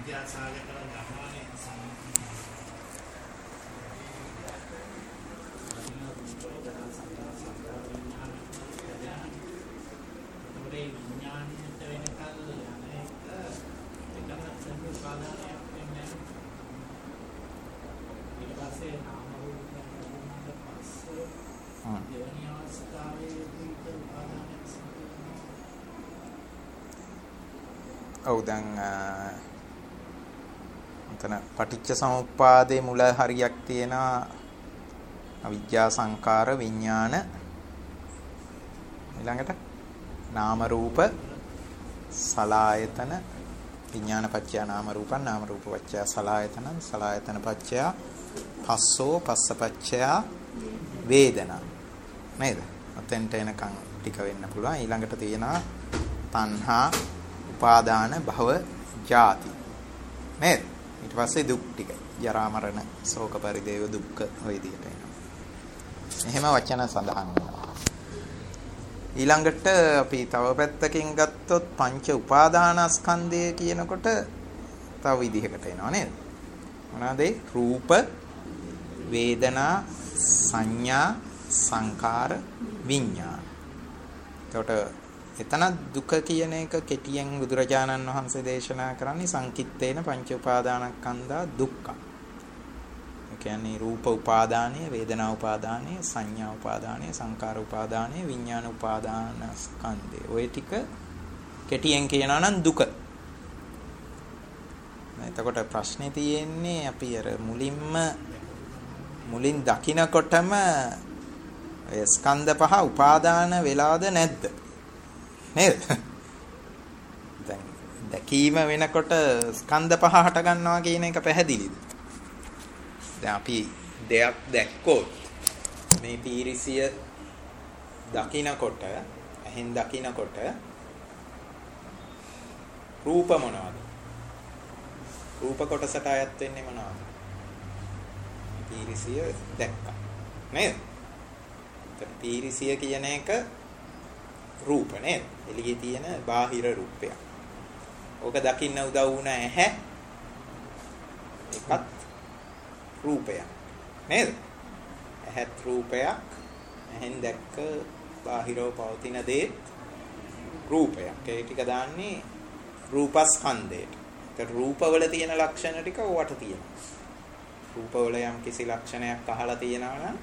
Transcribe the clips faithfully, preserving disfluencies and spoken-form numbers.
විද්‍යාසාගත කරන ගමනේ ඔව් දැන් එතන පටිච්ච සමුප්පාදේ මුල හරියක් තියෙනවා අවිද්‍යා සංකාර විඥාන ඊළඟට නාම රූප සලආයතන විඥාන පත්‍ය නාම රූපං නාම රූප පත්‍ය සලආයතනං සලආයතන පත්‍ය පස්සෝ පස්ස පත්‍ය වේදනා නේද? අතෙන්ට එනකන් ටික වෙන්න පුළුවන්. ඊළඟට තියෙනවා තණ්හා උපාදාන භව ජාති නේද? ඊට පස්සේ දුක් ටික ජරා මරණ ශෝක පරිදේව දුක්ඛ ඔය විදිහට එනවා. එහෙම වචන සඳහන් වෙනවා. ඊළඟට අපි තව පැත්තකින් ගත්තොත් පංච උපාදානස්කන්ධය කියනකොට තව විදිහකට එනවා නේද? මොනවාද ඒ? රූප, වේදනා, සංඥා, සංකාර, විඥාන. එතකොට එතන දුක කියන එක කෙටියෙන් බුදුරජාණන් වහන්සේ දේශනා කරන්නේ සංකිට්ඨේන පංච උපාදානස්කන්ධා දුක්ඛ. ඒ කියන්නේ රූප උපාදානය, වේදනා උපාදානය, සංඥා උපාදානය, සංකාර උපාදානය, විඥාන උපාදානස්කන්ධය. ওই ටික කෙටියෙන් කියනවා නම් දුක. එතකොට ප්‍රශ්නේ තියෙන්නේ අපි අර මුලින්ම මුලින් දකින්නකොටම ස්කන්ධ පහ උපාදාන වෙලාද නැද්ද? නේද? දැන් දැකීම වෙනකොට ස්කන්ධ පහ හට ගන්නවා කියන එක පැහැදිලිද? දැන් අපි දෙයක් දැක්කොත් මේ පීරිසිය දකින්නකොට එහෙන් දකින්නකොට රූප මොනවද? රූප කොටසට අයත් වෙන්නේ මොනවද? පීරිසිය දැක්කා නේද? පීරිසිය කියන එක රූප නේද? එළියේ තියෙන බාහිර රූපයක්. ඕක දකින්න උදව් වුණ ඇහැ එකත් රූපයක් නේද? ඇහත් රූපයක්. ඇහෙන් දැක්ක බාහිරව පවතින දේ රූපයක්. ඒ ටික දාන්නේ රූපස්කන්ධයට. ඒක රූපවල තියෙන ලක්ෂණ ටික ඕවට තියෙනවා. රූපවල යම් කිසි ලක්ෂණයක් අහලා තියෙනවා නම්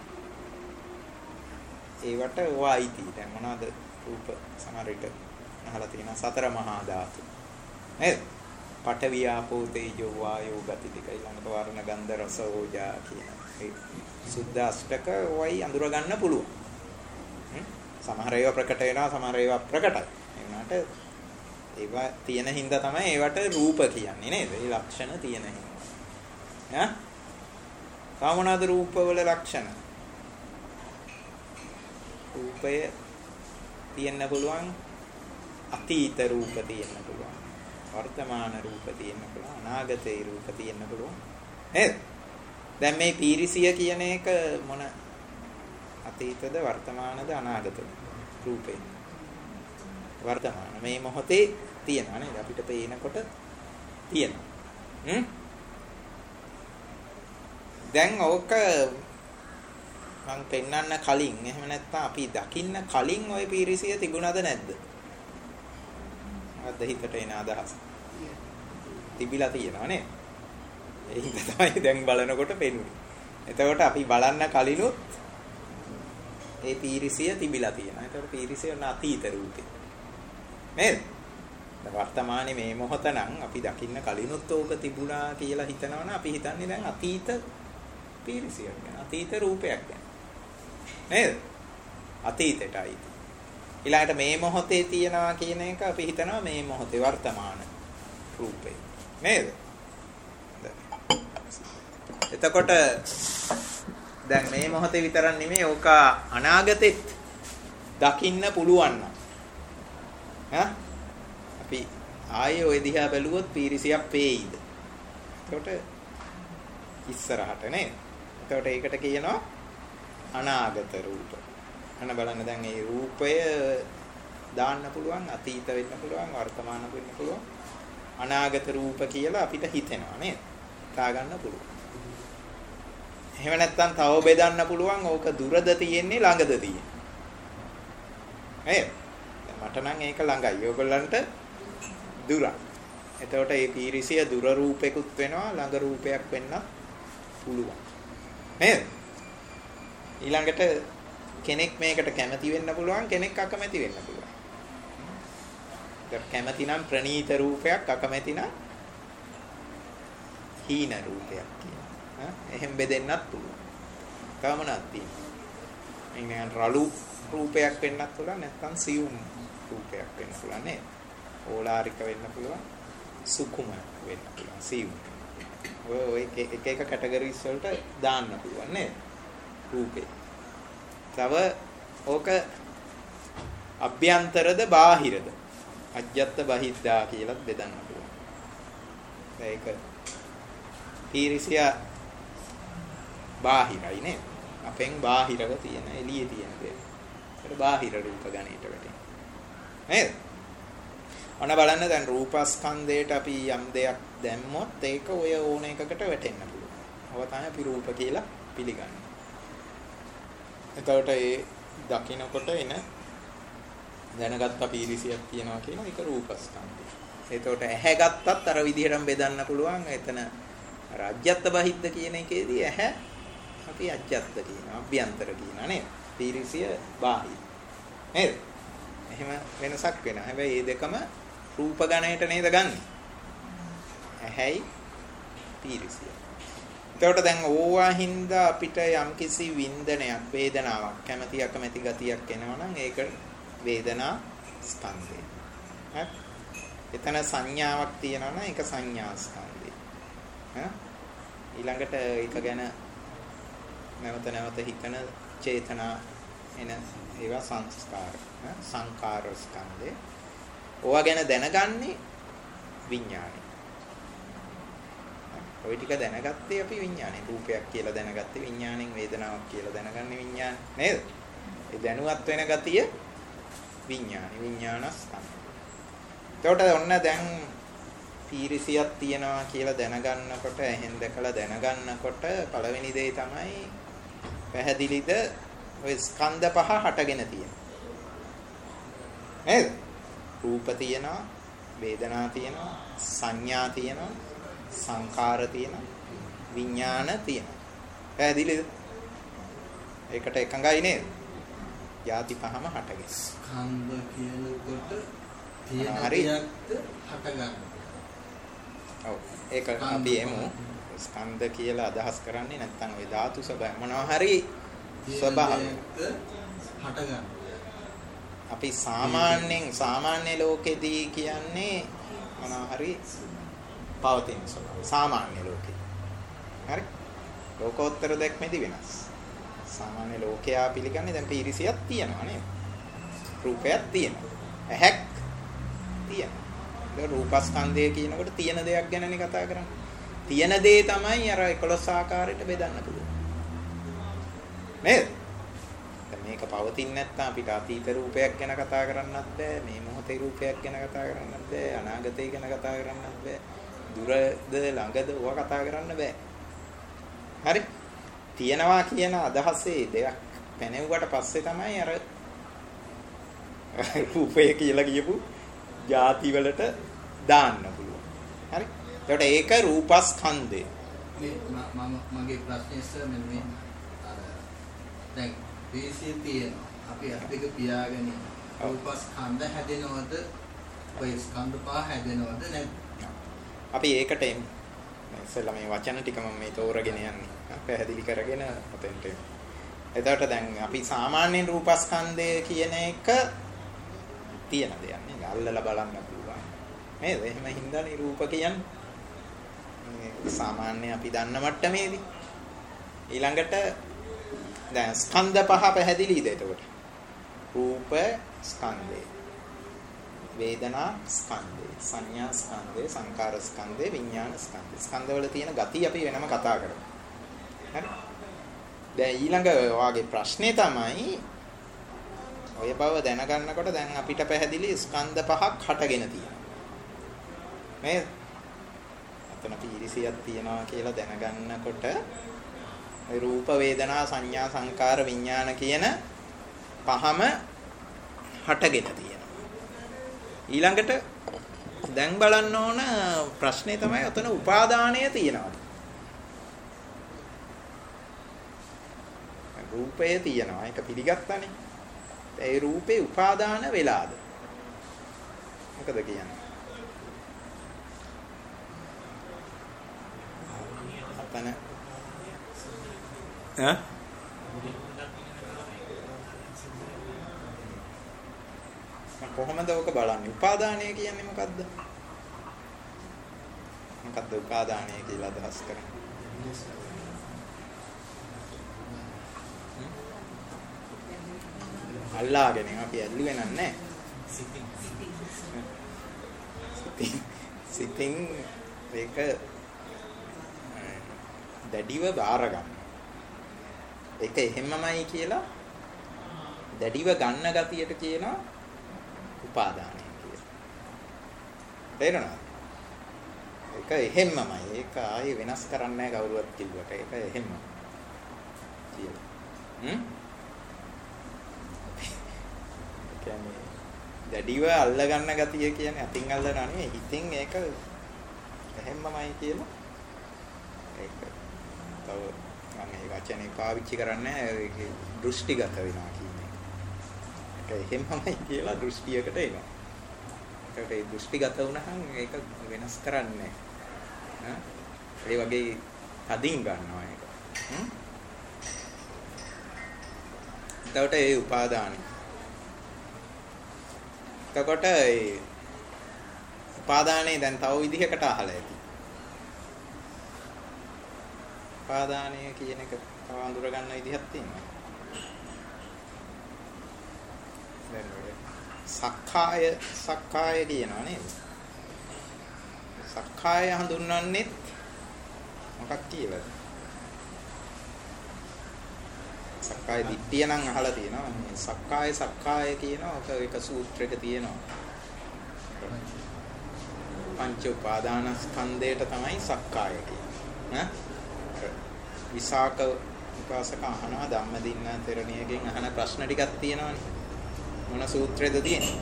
ඒවට ඕවා අයිති. දැන් මොනවාද රූප සමහර විට අහලා තියෙනවා සතර මහා ධාතු නේද? පඨවි ආපෝ තේජෝ වායෝ ගති ටික ඊළඟට වර්ණ ගන්ධ රස ඕජා කියන ඒ සුද්ධ අෂ්ටක වයි අඳුර ගන්න පුළුවන්. සමහර ඒවා ප්‍රකට වෙනවා සමහර ඒවා ප්‍රකටයි. එන්නට ඒවා තියෙන හින්දා තමයි ඒවට රූප කියන්නේ නේද? ඒ ලක්ෂණ තියෙන හින්දා. ඈ? කාමනාද රූපවල ලක්ෂණ. රූපය තියෙන්න පුළුවන් අතීත රූප තියෙන්න පුළුවන් වර්තමාන රූප තියෙන්න පුළුවන් අනාගතේ රූප තියෙන්න පුළුවන් නේද? දැන් මේ පීරිසිය කියන එක මොන අතීතද වර්තමානද අනාගතද රූපේ? වර්තමාන මේ මොහොතේ තියෙනවා නේද? අපිට පේනකොට තියෙනවා. හ්ම් දැන් ඕක මං පෙන්නන්න කලින් එහෙම නැත්නම් අපි දකින්න කලින් ওই පීරිසිය තිබුණාද නැද්ද? අද හිතට එන අදහස. තිබිලා තියෙනවා නේ. ඒ හින්දා තමයි දැන් බලනකොට පෙනුනේ. එතකොට අපි බලන්න කලිනුත් ඒ පීරිසිය තිබිලා තියෙනවා. එතකොට පීරිසිය න අතීත රූපේ. නේද? වර්තමානයේ මේ මොහොත නම් අපි දකින්න කලිනුත් ඕක තිබුණා කියලා හිතනවනම් අපි හිතන්නේ දැන් අතීත පීරිසියක් ගැන. අතීත රූපයක් ගැන. නේද? අතීතයටයි. ඊළඟට මේ මොහොතේ තියනවා කියන එක අපි හිතනවා මේ මොහොතේ වර්තමාන රූපේ. නේද? එතකොට දැන් මේ මොහොතේ විතරක් නෙමෙයි ඕක අනාගතෙත් දකින්න පුළුවන් නම් ඈ අපි ආයේ ওই දිහා බැලුවොත් පීරිසියක් පේයිද? එතකොට ඉස්සරහට නේද? එතකොට ඒකට කියනවා අනාගත රූප. අන්න බලන්න දැන් මේ රූපය දාන්න පුළුවන් අතීත වෙන්න පුළුවන් වර්තමාන වෙන්න පුළුවන් අනාගත රූප කියලා අපිට හිතෙනවා නේද? හිතා ගන්න පුළුවන්. එහෙම නැත්නම් තව බෙදන්න පුළුවන් ඕක දුරද තියෙන්නේ ළඟද තියෙන්නේ. නේද? මට නම් ඒක ළඟයි. ඔයගොල්ලන්ට දුරක්. එතකොට මේ පීරිසිය දුර රූපයකුත් වෙනවා ළඟ රූපයක් වෙන්න පුළුවන්. නේද? ඊළඟට කෙනෙක් මේකට කැමති වෙන්න පුළුවන් කෙනෙක් අකමැති වෙන්න පුළුවන්. ඒක කැමති නම් ප්‍රණීත රූපයක් අකමැති නම් හීන රූපයක් කියනවා. එහෙම බෙදෙන්නත් පුළුවන්. කවමනක් තියෙනවා. ඉන්නේ රළු රූපයක් වෙන්නත් පුළුවන් නැත්නම් සියුම් රූපයක් වෙන්න පුළුවන් නේද? ඕලාරික වෙන්න පුළුවන් සුකුම වෙන්න පුළුවන් සියුම්. ඔය එක එක කැටගරිස් වලට දාන්න පුළුවන් නේද? රූපේ. තව ඕක අභ්‍යන්තරද බාහිරද? අජ්ජත් බහිද්දා කියලා බෙදන්න පුළුවන්. ඒක පීරිසිය බාහිරයි නේද? අපෙන් බාහිරව තියෙන එළියේ තියෙන දේ. ඒක බාහිර රූප ගණයට වැටෙනවා. නේද? ඔන්න බලන්න දැන් රූපස්කන්ධයට අපි යම් දෙයක් දැම්මොත් ඒක ඔය ඕන එකකට වැටෙන්න පුළුවන්. ඔව තමයි අපි රූප කියලා පිළිගන්නේ. එතකොට ඒ දකින්නකොට එන දැනගත්ත පීරිසියක් තියෙනවා කියන එක රූපස්කන්ධය. එතකොට ඇහැ ගත්තත් අර විදිහටම බෙදන්න පුළුවන්. එතන අර අජ්ජත් බහිද්ද කියන එකේදී ඇහැ අපි අජ්ජත් කියනවා, අභ්‍යන්තර කියනවා නේද? පීරිසිය බාහිර. නේද? එහෙම වෙනසක් වෙනවා. හැබැයි මේ දෙකම රූප ගණයට නේද ගන්නෙ? ඇහැයි පීරිසිය. එතකොට දැන් ඕවා හින්දා අපිට යම්කිසි වින්දනයක්, වේදනාවක්, කැමැති අකමැති ගතියක් එනවා නම් ඒක වේදනා ස්කන්ධය. හරි? එතන සංඥාවක් තියෙනවා නම් ඒක සංඥා ස්කන්ධය. හා? ඊළඟට ඒක ගැන නැවත නැවත හිතන චේතනා එන ඒවා සංස්කාර. සංකාර ස්කන්ධය. ඕවා ගැන දැනගන්නේ විඥානය. ඔය ටික දැනගත්තේ අපි විඥානේ. රූපයක් කියලා දැනගත්තේ විඥාණයෙන්, වේදනාවක් කියලා දැනගන්නේ විඥාන නේද? ඒ දැනුවත් වෙන ගතිය විඥානි විඥානස්කන්ධ. එතකොට ඔන්න දැන් පීරිසියක් තියනවා කියලා දැනගන්නකොට, එහෙන් දැකලා දැනගන්නකොට පළවෙනි දේ තමයි පැහැදිලිද ඔය ස්කන්ධ පහ හටගෙන තියෙනවා. නේද? රූප තියෙනවා, වේදනා තියෙනවා, සංඥා තියෙනවා, සංකාර තියෙනවා, විඥාන තියෙනවා. පැහැදිලිද? ඒකට එකඟයි නේද? ಜಾති පහම හටගෙන. ස්කන්ධ කියනකොට තියෙන දෙයක්ද හට ගන්න. ඔව්. ඒක අපි එමු. ස්කන්ධ කියලා අදහස් කරන්නේ නැත්නම් ওই ධාතු ස්වභාවය මොනවා හරි ස්වභාවයකට හට ගන්න. අපි සාමාන්‍යයෙන් සාමාන්‍ය ලෝකෙදී කියන්නේ මොනවා හරි පවතින ස්වභාවය. සාමාන්‍ය ලෝකේ. හරි? ලෝකෝත්තර දැක්මේදී වෙනස්. සාමාන්‍ය ලෝකයා පිළිගන්නේ දැන් පීරිසියක් තියෙනවා නේද? රූපයක් තියෙනවා. ඇහැක් තියෙනවා. ඒ රූපස්කන්ධය කියනකොට තියෙන දෙයක් ගැනනේ කතා කරන්නේ. තියෙන දේ තමයි අර එකොළොස් ආකාරයට බෙදන්න පුළුවන්. නේද? දැන් මේක පවතින්නේ නැත්නම් අපිට අතීත රූපයක් ගැන කතා කරන්නත් බෑ. මේ මොහොතේ රූපයක් ගැන කතා කරන්නත් බෑ. අනාගතය ගැන කතා කරන්නත් බෑ. දුරද ළඟද ඔවා කතා කරන්න බෑ. හරි? තියනවා කියන අදහසේ දෙයක් පැනෙව්වට පස්සේ තමයි අර රූපය කියලා කියපු ಜಾති වලට දාන්න පුළුවන්. හරි? ඒකට ඒක රූපස්කන්ධය. මේ මම මගේ ප්‍රශ්නේ සර් මෙන්න මේ අර දැන් පීරිසිය තියෙනවා. අපි අපිට පියාගෙන රූපස්කන්ධ හැදෙනවද? ඔය ස්කන්ධ පහ හැදෙනවද නැද්ද? අපි ඒකට එමු. ඉස්සෙල්ලා මේ වචන ටික මම මේ තෝරගෙන යන්නේ. පැහැදිලි කරගෙන ඔතෙන්ට එමු. එතකොට දැන් අපි සාමාන්‍යයෙන් රූපස්කන්ධය කියන එක තියෙන දෙයක් නේද? අල්ලලා බලන්න පුළුවන්. නේද? එහෙම හින්දා නිරූප කියන්නේ සාමාන්‍ය අපි දන්න මට්ටමේදී. ඊළඟට දැන් ස්කන්ධ පහ පැහැදිලිද එතකොට? රූප ස්කන්ධය, වේදනා ස්කන්ධය, සංඥා ස්කන්ධය, සංකාර ස්කන්ධය, විඥාන ස්කන්ධය. ස්කන්ධවල තියෙන ගති අපි වෙනම කතා කරමු. හරි? දැන් ඊළඟ වාගේ ප්‍රශ්නේ තමයි ඔය බව දැනගන්නකොට දැන් අපිට පැහැදිලි ස්කන්ධ පහක් හටගෙන තියෙනවා. මේ අතන පීරිසියක් තියනවා කියලා දැනගන්නකොට ඒ රූප වේදනා සංඥා සංකාර විඥාන කියන පහම හටගෙන තියෙනවා. ඊළඟට දැන් බලන්න ඕන ප්‍රශ්නේ තමයි අතන උපාදානය තියෙනවා. රූපය තියෙනවා. ඒක පිළිගත්තානේ. ඒ රූපේ උපාදාන වෙලාද? මොකද කියන්නේ? අතන ඈ කොහොමද ඔක බලන්නේ? උපාදානය කියන්නේ මොකද්ද? මොකද්ද උපාදානය කියලා අදහස් කරන්නේ? අල්ලාගෙන අපි ඇල්ලුවේ නැහැ. සිතින් සිතින් මේක දැඩිව බාර ගන්න. ඒක එහෙමමයි කියලා දැඩිව ගන්න ගතියට කියනවා උපාදානය කියලා. තේරෙනවද? ඒක එහෙමමයි. ඒක ආයේ වෙනස් කරන්නේ නැහැ කවුරුවත් කිව්වට. ඒක එහෙම. කියලා. හ්ම්? කියන්නේ දැඩිව අල්ල ගන්න ගතිය කියන්නේ අතින් අල්ලනවා නෙවෙයි. හිතින් ඒක එහෙමමයි කියලා. ඒක තව මම මේ වචනේ පාවිච්චි කරන්නේ නැහැ. දෘෂ්ටිගත වෙනවා කියන්නේ. ඒක එහෙමමයි කියලා දෘෂ්ටියකට එනවා. ඒකට ඒ දෘෂ්ටිගත වුණහම ඒක වෙනස් කරන්නේ නැහැ. ඒ වගේ තදින් ගන්නවා ඒක. හ්ම්. එතකොට ඒ උපාදානයි. එතකොට ඒ උපාදානයේ දැන් තව විදිහකට අහලා ඇති. උපාදානය කියන එක තව අඳුර ගන්න විදිහක් තියෙනවා. දැන් ඔය සක්කාය සක්කාය කියනවා නේද? සක්කාය හඳුන්වන්නේ මොකක් කියලාද? සක්කාය දිට්ඨිය නම් අහලා තියෙනවා. මේ සක්කාය සක්කාය කියනවා. ඔක එක සූත්‍රයක තියෙනවා. පංච උපාදානස්කන්ධයට තමයි සක්කාය කියන්නේ. ඈ විසාක විකාසක අහනවා ධම්මදින්න තෙරණියගෙන් අහන ප්‍රශ්න ටිකක් තියෙනවානේ. මොන සූත්‍රයේද තියෙන්නේ?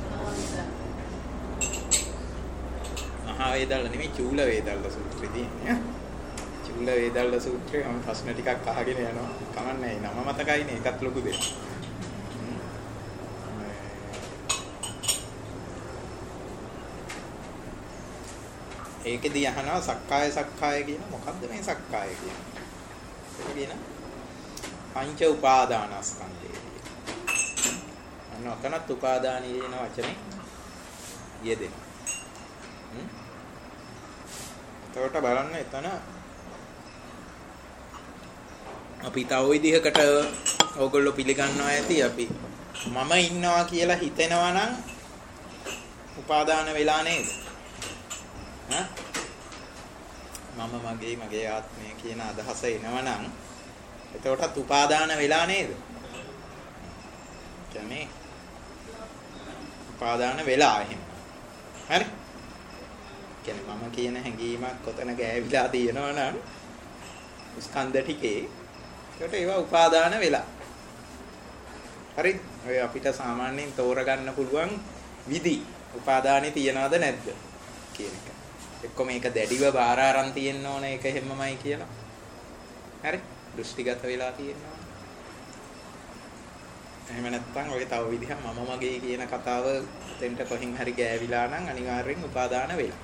මහා වේදල්ල නෙමෙයි චූල වේදල්ල සූත්‍රය තියෙන්නේ. චූල වේදල්ල සූත්‍රේ මම ප්‍රශ්න ටිකක් අහගෙන යනවා. කමන්නේ නම මතකයිනේ ඒකත් ලොකු දෙයක්. ඒකෙදී අහනවා සක්කාය සක්කාය කියන මොකද්ද මේ සක්කාය කියන්නේ? ඒක කියන පංච උපාදානස්කන්ධය. අන්න ඔතනත් උපාදානී කියන වචනේ යෙදෙන. හ්ම්. එතකොට බලන්න එතන අපි තව විදිහකට ඕගොල්ලෝ පිළිගන්නවා ඇති අපි මම ඉන්නවා කියලා හිතෙනවා නම් උපාදාන වෙලා නේද? ඈ මම මගේ මගේ ආත්මය කියන අදහස එනවනම් එතකොටත් උපාදාන වෙලා නේද? කියන්නේ උපාදාන වෙලා එහෙම. හරි? කියන්නේ මම කියන හැඟීමක් කොතන ගෑවිලා තියෙනවා නම් ස්කන්ධ ටිකේ ඒකට ඒවා උපාදාන වෙලා. හරි? ඔය අපිට සාමාන්‍යයෙන් තෝරගන්න පුළුවන් විදි උපාදානෙ තියනවද නැද්ද කියන එක. එක්ක මේක දැඩිව බාර අරන් තියෙන්න ඕන ඒක හැමමයි කියලා. හරි? දෘෂ්ටිගත වෙලා තියෙනවා. එහෙම නැත්නම් ඔය තව විදිහක් මම මගේ කියන කතාව දෙන්න කොහෙන් හරි ගෑවිලා නම් අනිවාර්යෙන් උපාදාන වෙලා.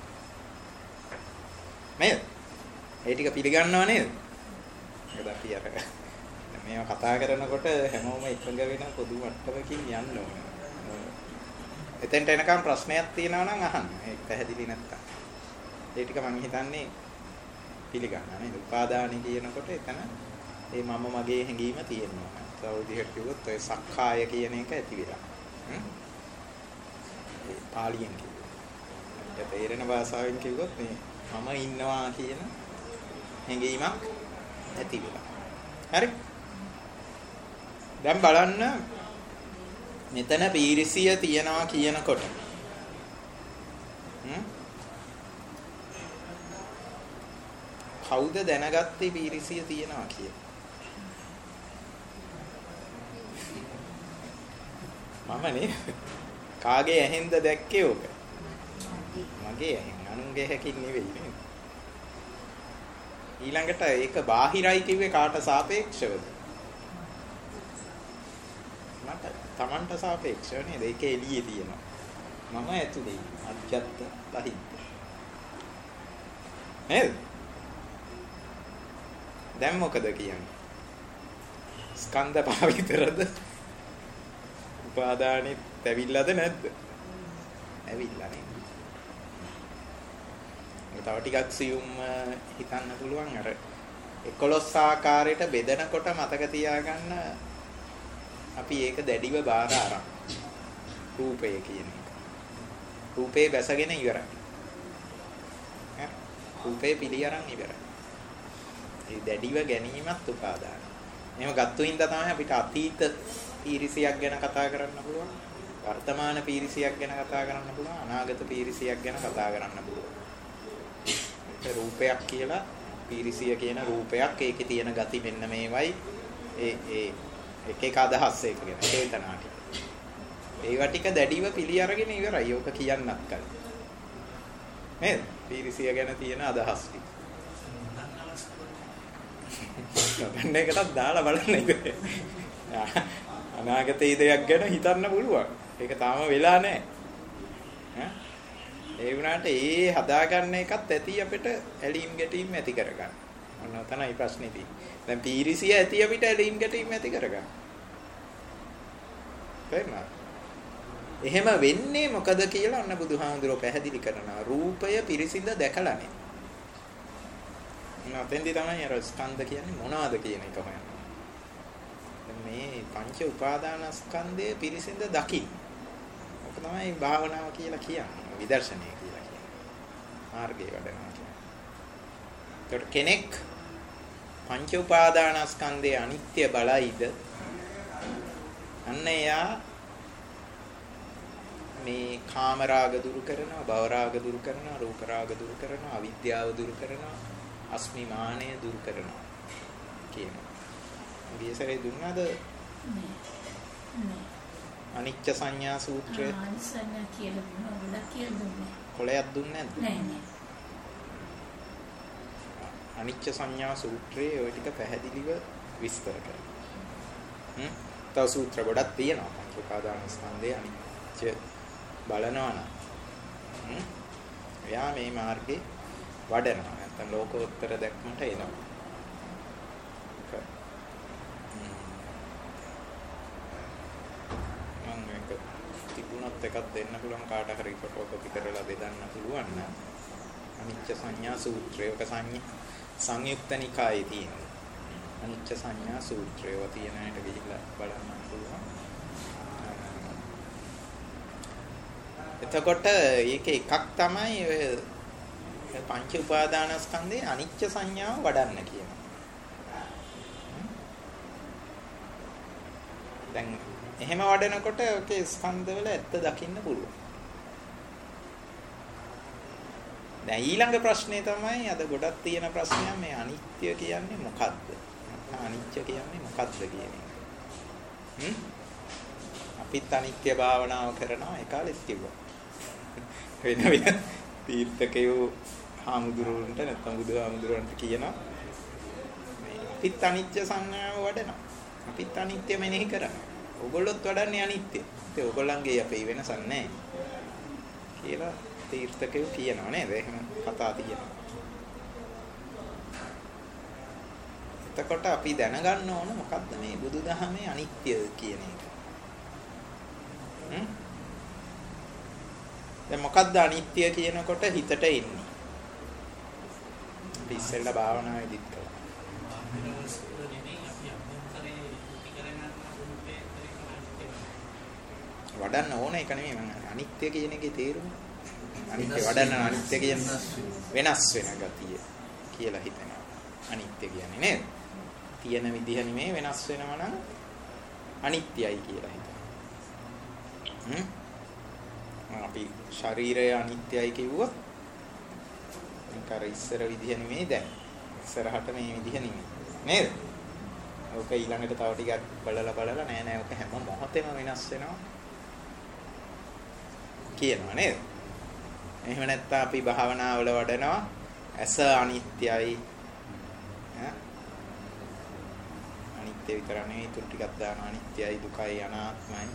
නේද? ඒ ටික පිළිගන්නව නේද? ඒක අපි අර මේවා කතා කරනකොට හැමෝම එකඟ වෙන පොදු මට්ටමකින් යන්න ඕනේ. එතෙන්ට එනකම් ප්‍රශ්නයක් තියෙනවා නම් අහන්න. ඒක පැහැදිලි නැත්තම්. ඒ ටික මම හිතන්නේ පිළිගන්නවා නේද? උපාදානි කියනකොට එතන ඒ මම මගේ හැඟීම තියෙනවා. තව විදිහට කිව්වොත් ඔය සක්කාය කියන එක ඇති වෙලා. හ්ම්. ඒ පාලියෙන් කිව්වොත්. ඒ තේරෙන භාෂාවෙන් කිව්වොත් මේ මම ඉන්නවා කියන හැඟීමක් ඇති වෙලා. හරි? දැන් බලන්න මෙතන පීරිසිය තියනවා කියනකොට හ්ම් කවුද දැනගත්තේ පීරිසිය තියනවා කියලා? මම නේ. කාගේ ඇහෙන්ද දැක්කේ ඔක? මගේ ඇහෙන්. අනුන්ගේ හැකින් නෙවෙයි නේද? ඊළඟට ඒක බාහිරයි කිව්වේ කාට සාපේක්ෂවද? මට Tamanට සාපේක්ෂව නේද? ඒක එළියේ තියෙනවා. මම ඇතුලේ අජත්ත බහිද්ද. නේද? දැන් මොකද කියන්නේ? ස්කන්ධ පහ විතරද? උපාදානෙත් ඇවිල්ලාද නැද්ද? ඇවිල්ලා නේද? තව ටිකක් සියුම් හිතන්න පුළුවන් අර එකොළොස් ආකාරයට බෙදනකොට මතක තියාගන්න අපි ඒක දැඩිව බාර අරන් රූපය කියන එක. රූපේ බැසගෙන ඉවරයි. ඈ රූපේ පිළි අරන් ඉවරයි. ඒ දැඩිව ගැනීමත් උපාදාන. එහෙම ගත්තු හින්දා තමයි අපිට අතීත පීරිසියක් ගැන කතා කරන්න පුළුවන්. වර්තමාන පීරිසියක් ගැන කතා කරන්න පුළුවන්. අනාගත පීරිසියක් ගැන කතා කරන්න පුළුවන්. රූපයක් කියලා පීරිසිය කියන රූපයක් ඒකේ තියෙන ගති මෙන්න මේවයි ඒ ඒ එක එක අදහස් ඒක ගැන චේතනා ටික ඒවා ටික දැඩිව පිළි අරගෙන ඉවරයි. ඕක කියන්නත් කලින් නේද? පීරිසිය ගැන තියෙන අදහස් ටික ගන්න එකටත් දාලා බලන්න ඉතින් අනාගතයේ දෙයක් ගැන හිතන්න පුළුවන්. ඒක තාම වෙලා නැහැ. ඈ ඒ වුණාට ඒ හදාගන්න එකත් ඇති අපිට ඇලීම් ගැටීම් ඇති කරගන්න. ඔන්න තමයි ප්‍රශ්නේ තියෙන්නේ. දැන් පීරිසිය ඇති අපිට ඇලීම් ගැටීම් ඇති කරගන්න. තේරුණාද? එහෙම වෙන්නේ මොකද කියලා ඔන්න බුදුහාමුදුරුවෝ පැහැදිලි කරනවා. රූපය පිරිසිඳ දැකලානේ. නැතෙන්දී තමයි අර ස්කන්ධ කියන්නේ මොනවද කියන එක හොයන්නේ. මේ පංච උපාදානස්කන්ධය පිරිසිඳ දකින්න. ඔක තමයි භාවනාව කියලා කියන්නේ. විදර්ශනය කියලා කියන්නේ. මාර්ගය වඩනවා කියන්නේ. ඒකට කෙනෙක් පංච උපාදානස්කන්ධයේ අනිත්‍ය බලයිද අන්න එයා මේ කාම රාග දුරු කරනවා, භව රාග දුරු කරනවා, රූප රාග දුරු කරනවා, අවිද්‍යාව දුරු කරනවා, අස්මිමානය දුරු කරනවා කියනවා. ගියසරේ දුන්නාද? අනිච්ච සංඥා සූත්‍රය. සංඥා කියලා දුන්නා. ගොඩක් කියලා දුන්නා. කොලයක් දුන්නේ නැද්ද? නෑ නෑ. අනිච්ච සංඥා සූත්‍රයේ ওই ටික පැහැදිලිව විස්තර කරනවා. හ්ම්. තව සූත්‍ර ගොඩක් තියෙනවා. පංච උපාදානස්කන්ධයේ අනිච්ච බලනවා නම්. හ්ම්. එයා මේ මාර්ගේ වඩනවා. නැත්නම් ලෝකෝත්තර දැක්මට එනවා. තිබුණත් එකක් දෙන්න පුළුවන් කාට හරි ෆොටෝ කොපි කරලා බෙදන්න පුළුවන් නම් අනිච්ච සංඥා සූත්‍රය ඔක සංඥා සංයුක්ත නිකායේ තියෙනවා. අනිච්ච සංඥා සූත්‍රය ඔය තියෙන එකට ගිහිල්ලා බලන්න පුළුවන්. එතකොට ඒක එකක් තමයි ඔය පංච උපාදානස්කන්ධයේ අනිච්ච සංඥාව වඩන්න කියනවා. දැන් එහෙම වඩනකොට ඔකේ ස්කන්ධවල ඇත්ත දකින්න පුළුවන්. දැන් ඊළඟ ප්‍රශ්නේ තමයි අද ගොඩක් තියෙන ප්‍රශ්නයක් මේ අනිත්‍ය කියන්නේ මොකද්ද? අනිත්‍ය කියන්නේ මොකද්ද කියන එක. හ්ම්? අපිත් අනිත්‍ය භාවනාව කරනවා ඒ කාලෙත් කිව්වා. වෙන වෙන තීර්ථකයෝ හාමුදුරුවන්ට නැත්නම් බුදුහාමුදුරුවන්ට කියනවා මේ අපිත් අනිත්‍ය සංඥාව වඩනවා. අපිත් අනිත්‍ය මෙනෙහි කරනවා. ඔයගොල්ලොත් වඩන්නේ අනිත්‍ය. ඒ ඔයගොල්ලන්ගේ අපේ වෙනසක් නැහැ කියලා තීර්ථකයෝ කියනවා නේද? එහෙම කතා තියෙනවා. එතකොට අපි දැනගන්න ඕන මොකද්ද මේ බුදුදහමේ අනිත්‍ය කියන එක. හ්ම්? දැන් මොකද්ද අනිත්‍ය කියනකොට හිතට එන්නේ? අපි ඉස්සෙල්ලා භාවනාවේදීත් කළා. වඩන්න ඕන එක නෙමෙයි මම අනිත්‍ය කියන එකේ තේරුම. අනිත්‍ය වඩන්න අනිත්‍ය කියන්නේ වෙනස් වෙන ගතිය කියලා හිතනවා. අනිත්‍ය කියන්නේ නේද? තියෙන විදිහ නෙමෙයි වෙනස් වෙනවා නම් අනිත්‍යයි කියලා හිතනවා. හ්ම්? අපි ශරීරය අනිත්‍යයි කිව්වොත් ඒක අර ඉස්සර විදිහ නෙමෙයි දැන්. ඉස්සරහට මේ විදිහ නෙමෙයි. නේද? ඔක ඊළඟට තව ටිකක් බලලා බලලා නෑ නෑ ඔක හැම මොහොතෙම වෙනස් වෙනවා. කියනවා නේද? එහෙම නැත්නම් අපි භාවනාවල වඩනවා ඇස අනිත්‍යයි. ඈ අනිත්‍ය විතර නෙවෙයි තුන් ටිකක් දානවා අනිත්‍යයි දුකයි අනාත්මයි.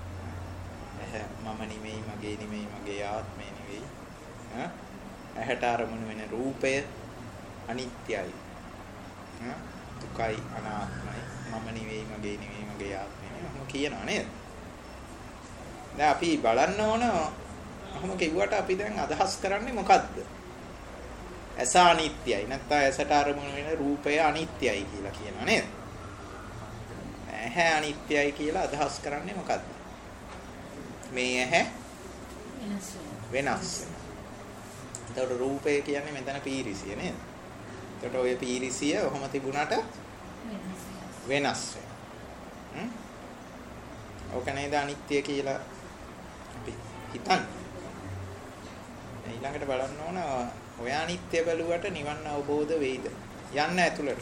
මම නෙමෙයි මගේ නෙමෙයි මගේ ආත්මය නෙවෙයි. ඈ ඇහැට අරමුණු වෙන රූපය අනිත්‍යයි. ඈ දුකයි අනාත්මයි. මම නෙවෙයි මගේ නෙවෙයි මගේ ආත්මය නෙවෙයි. ඔහොම කියනවා නේද? දැන් අපි බලන්න ඕන ඔහොම කිව්වට අපි දැන් අදහස් කරන්නේ මොකද්ද? ඇස අනිත්‍යයි. නැත්නම් ඇසට අරමුණු වෙන රූපය අනිත්‍යයි කියලා කියනවා නේද? ඇහැ අනිත්‍යයි කියලා අදහස් කරන්නේ මොකද්ද? මේ ඇහැ වෙනස් වෙනස්. එතකොට රූපය කියන්නේ මෙතන පීරිසිය නේද? එතකොට ඔය පීරිසිය ඔහොම තිබුණාට වෙනස් වෙනවා. හ්ම්? ඔක නේද අනිත්‍ය කියලා අපි හිතන්නේ. ඊළඟට බලන්න ඕන ඔය අනිත්‍ය බැලුවට නිවන් අවබෝධ වෙයිද? යන්න ඇතුළට.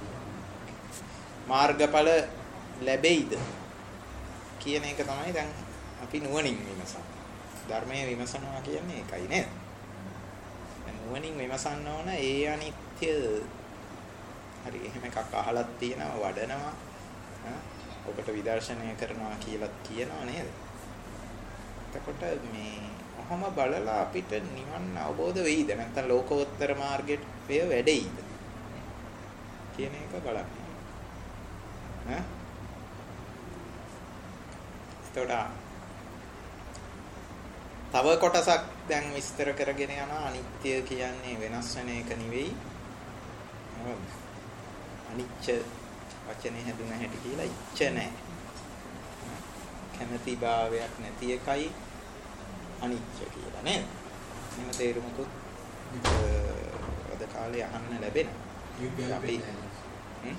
මාර්ගඵල ලැබෙයිද? කියන එක තමයි දැන් අපි නුවණින් විමසන්නේ. ධර්මයේ විමසනවා කියන්නේ ඒකයි නේද? දැන් නුවණින් විමසන්න ඕන ඒ අනිත්‍ය හරි එහෙම එකක් අහලක් තියෙනවා වඩනවා. ඔබට විදර්ශනය කරනවා කියලා කියනවා නේද? එතකොට මේ ඔහම බලලා අපිට නිවන් අවබෝධ වෙයිද? නැත්නම් ලෝකෝත්තර මාර්ගයට වේ වැඩෙයිද? කියන එක බලන්න. ඈ? එතකොට තව කොටසක් දැන් විස්තර කරගෙන යනවා අනිත්‍ය කියන්නේ වෙනස් වෙන එක නෙවෙයි. අනිච්ච වචනේ හැදුන හැටි කියලා ඉච්ඡ නැහැ. කැමැති භාවයක් නැති එකයි අනිච්ච කියලා නේද? එහෙම තේරුමකුත් අද කාලේ අහන්න ලැබෙනවා. අපි හ්ම්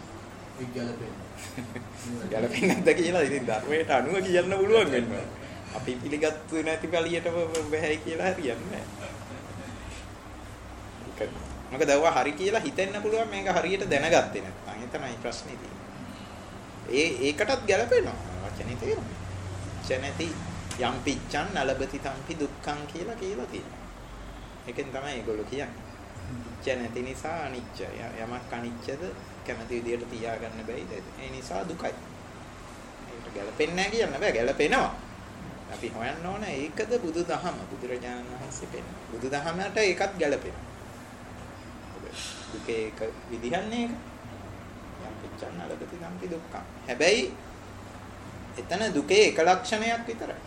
ගැලපෙන්නේ නැද්ද කියලා ඉතින් ධර්මයට අනුව කියන්න පුළුවන් වෙනවා. අපි පිළිගත්තු නැති පළියටම බෑයි කියලා හරියන්නේ නැහැ. මොකද ඒවා හරි කියලා හිතෙන්න පුළුවන් මේක හරියට දැනගත්තේ නැත්නම්. එතනයි ප්‍රශ්නේ තියෙන්නේ. ඒ ඒකටත් ගැලපෙනවා වචනේ තේරුම. චනති යම් පිච්ඡන් නලබති තම්පි දුක්ඛං කියලා කියලා තියෙනවා. ඒකෙන් තමයි ඒගොල්ලෝ කියන්නේ. ඉච්ඡ නැති නිසා අනිච්චය. යමක් අනිච්චද කැමති විදියට තියාගන්න බැයිද? ඒ නිසා දුකයි. ඒකට ගැලපෙන්නේ නැහැ කියන්න බෑ. ගැලපෙනවා. අපි හොයන්න ඕන ඒකද බුදුදහම. බුදුරජාණන් වහන්සේ පෙන්නන. බුදුදහමට ඒකත් ගැලපෙනවා. දුකේ එක විදිහන්නේ ඒක. යම් පිච්ඡන් නලබති තම්පි දුක්ඛං. හැබැයි එතන දුකේ එක ලක්ෂණයක් විතරයි.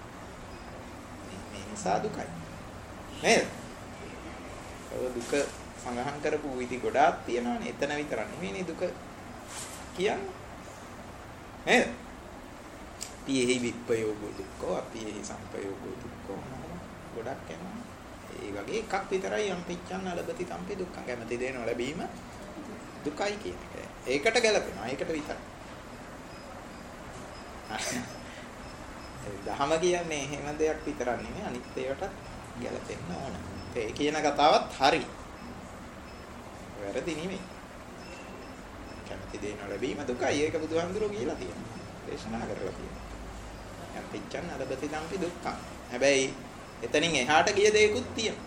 මේ නිසා දුකයි. නේද? ඔය දුක සංගහන් කරපු විදි ගොඩාක් තියෙනවානේ. එතන විතර නෙමෙයිනේ දුක කියන්නේ. නේද? පියෙහි විප්පයෝගෝ දුක්ඛෝ අපියෙහි සම්පයෝගෝ දුක්ඛෝ ගොඩක් යනවා. ඒ වගේ එකක් විතරයි යම් පිච්ඡන් නලබති තම්පි දුක්ඛං. කැමති දේ නොලැබීම දුකයි කියන එක. ඒකට ගැලපෙනවා. ඒකට විතරයි. දහම කියන්නේ එහෙම දෙයක් විතරක් නෙමෙයි අනිත් ඒවාට ගැලපෙන්න ඕන. ඒ කියන කතාවත් හරි. වැරදි නෙමෙයි. කැමති දේ නොලැබීම දුකයි. ඒක බුදුහාමුදුරුවෝ කියලා තියෙනවා. දේශනා කරලා තියෙනවා. යම් පිච්ඡන් නලබති තම්පි දුක්ඛං. හැබැයි එතනින් එහාට ගිය දේකුත් තියෙනවා.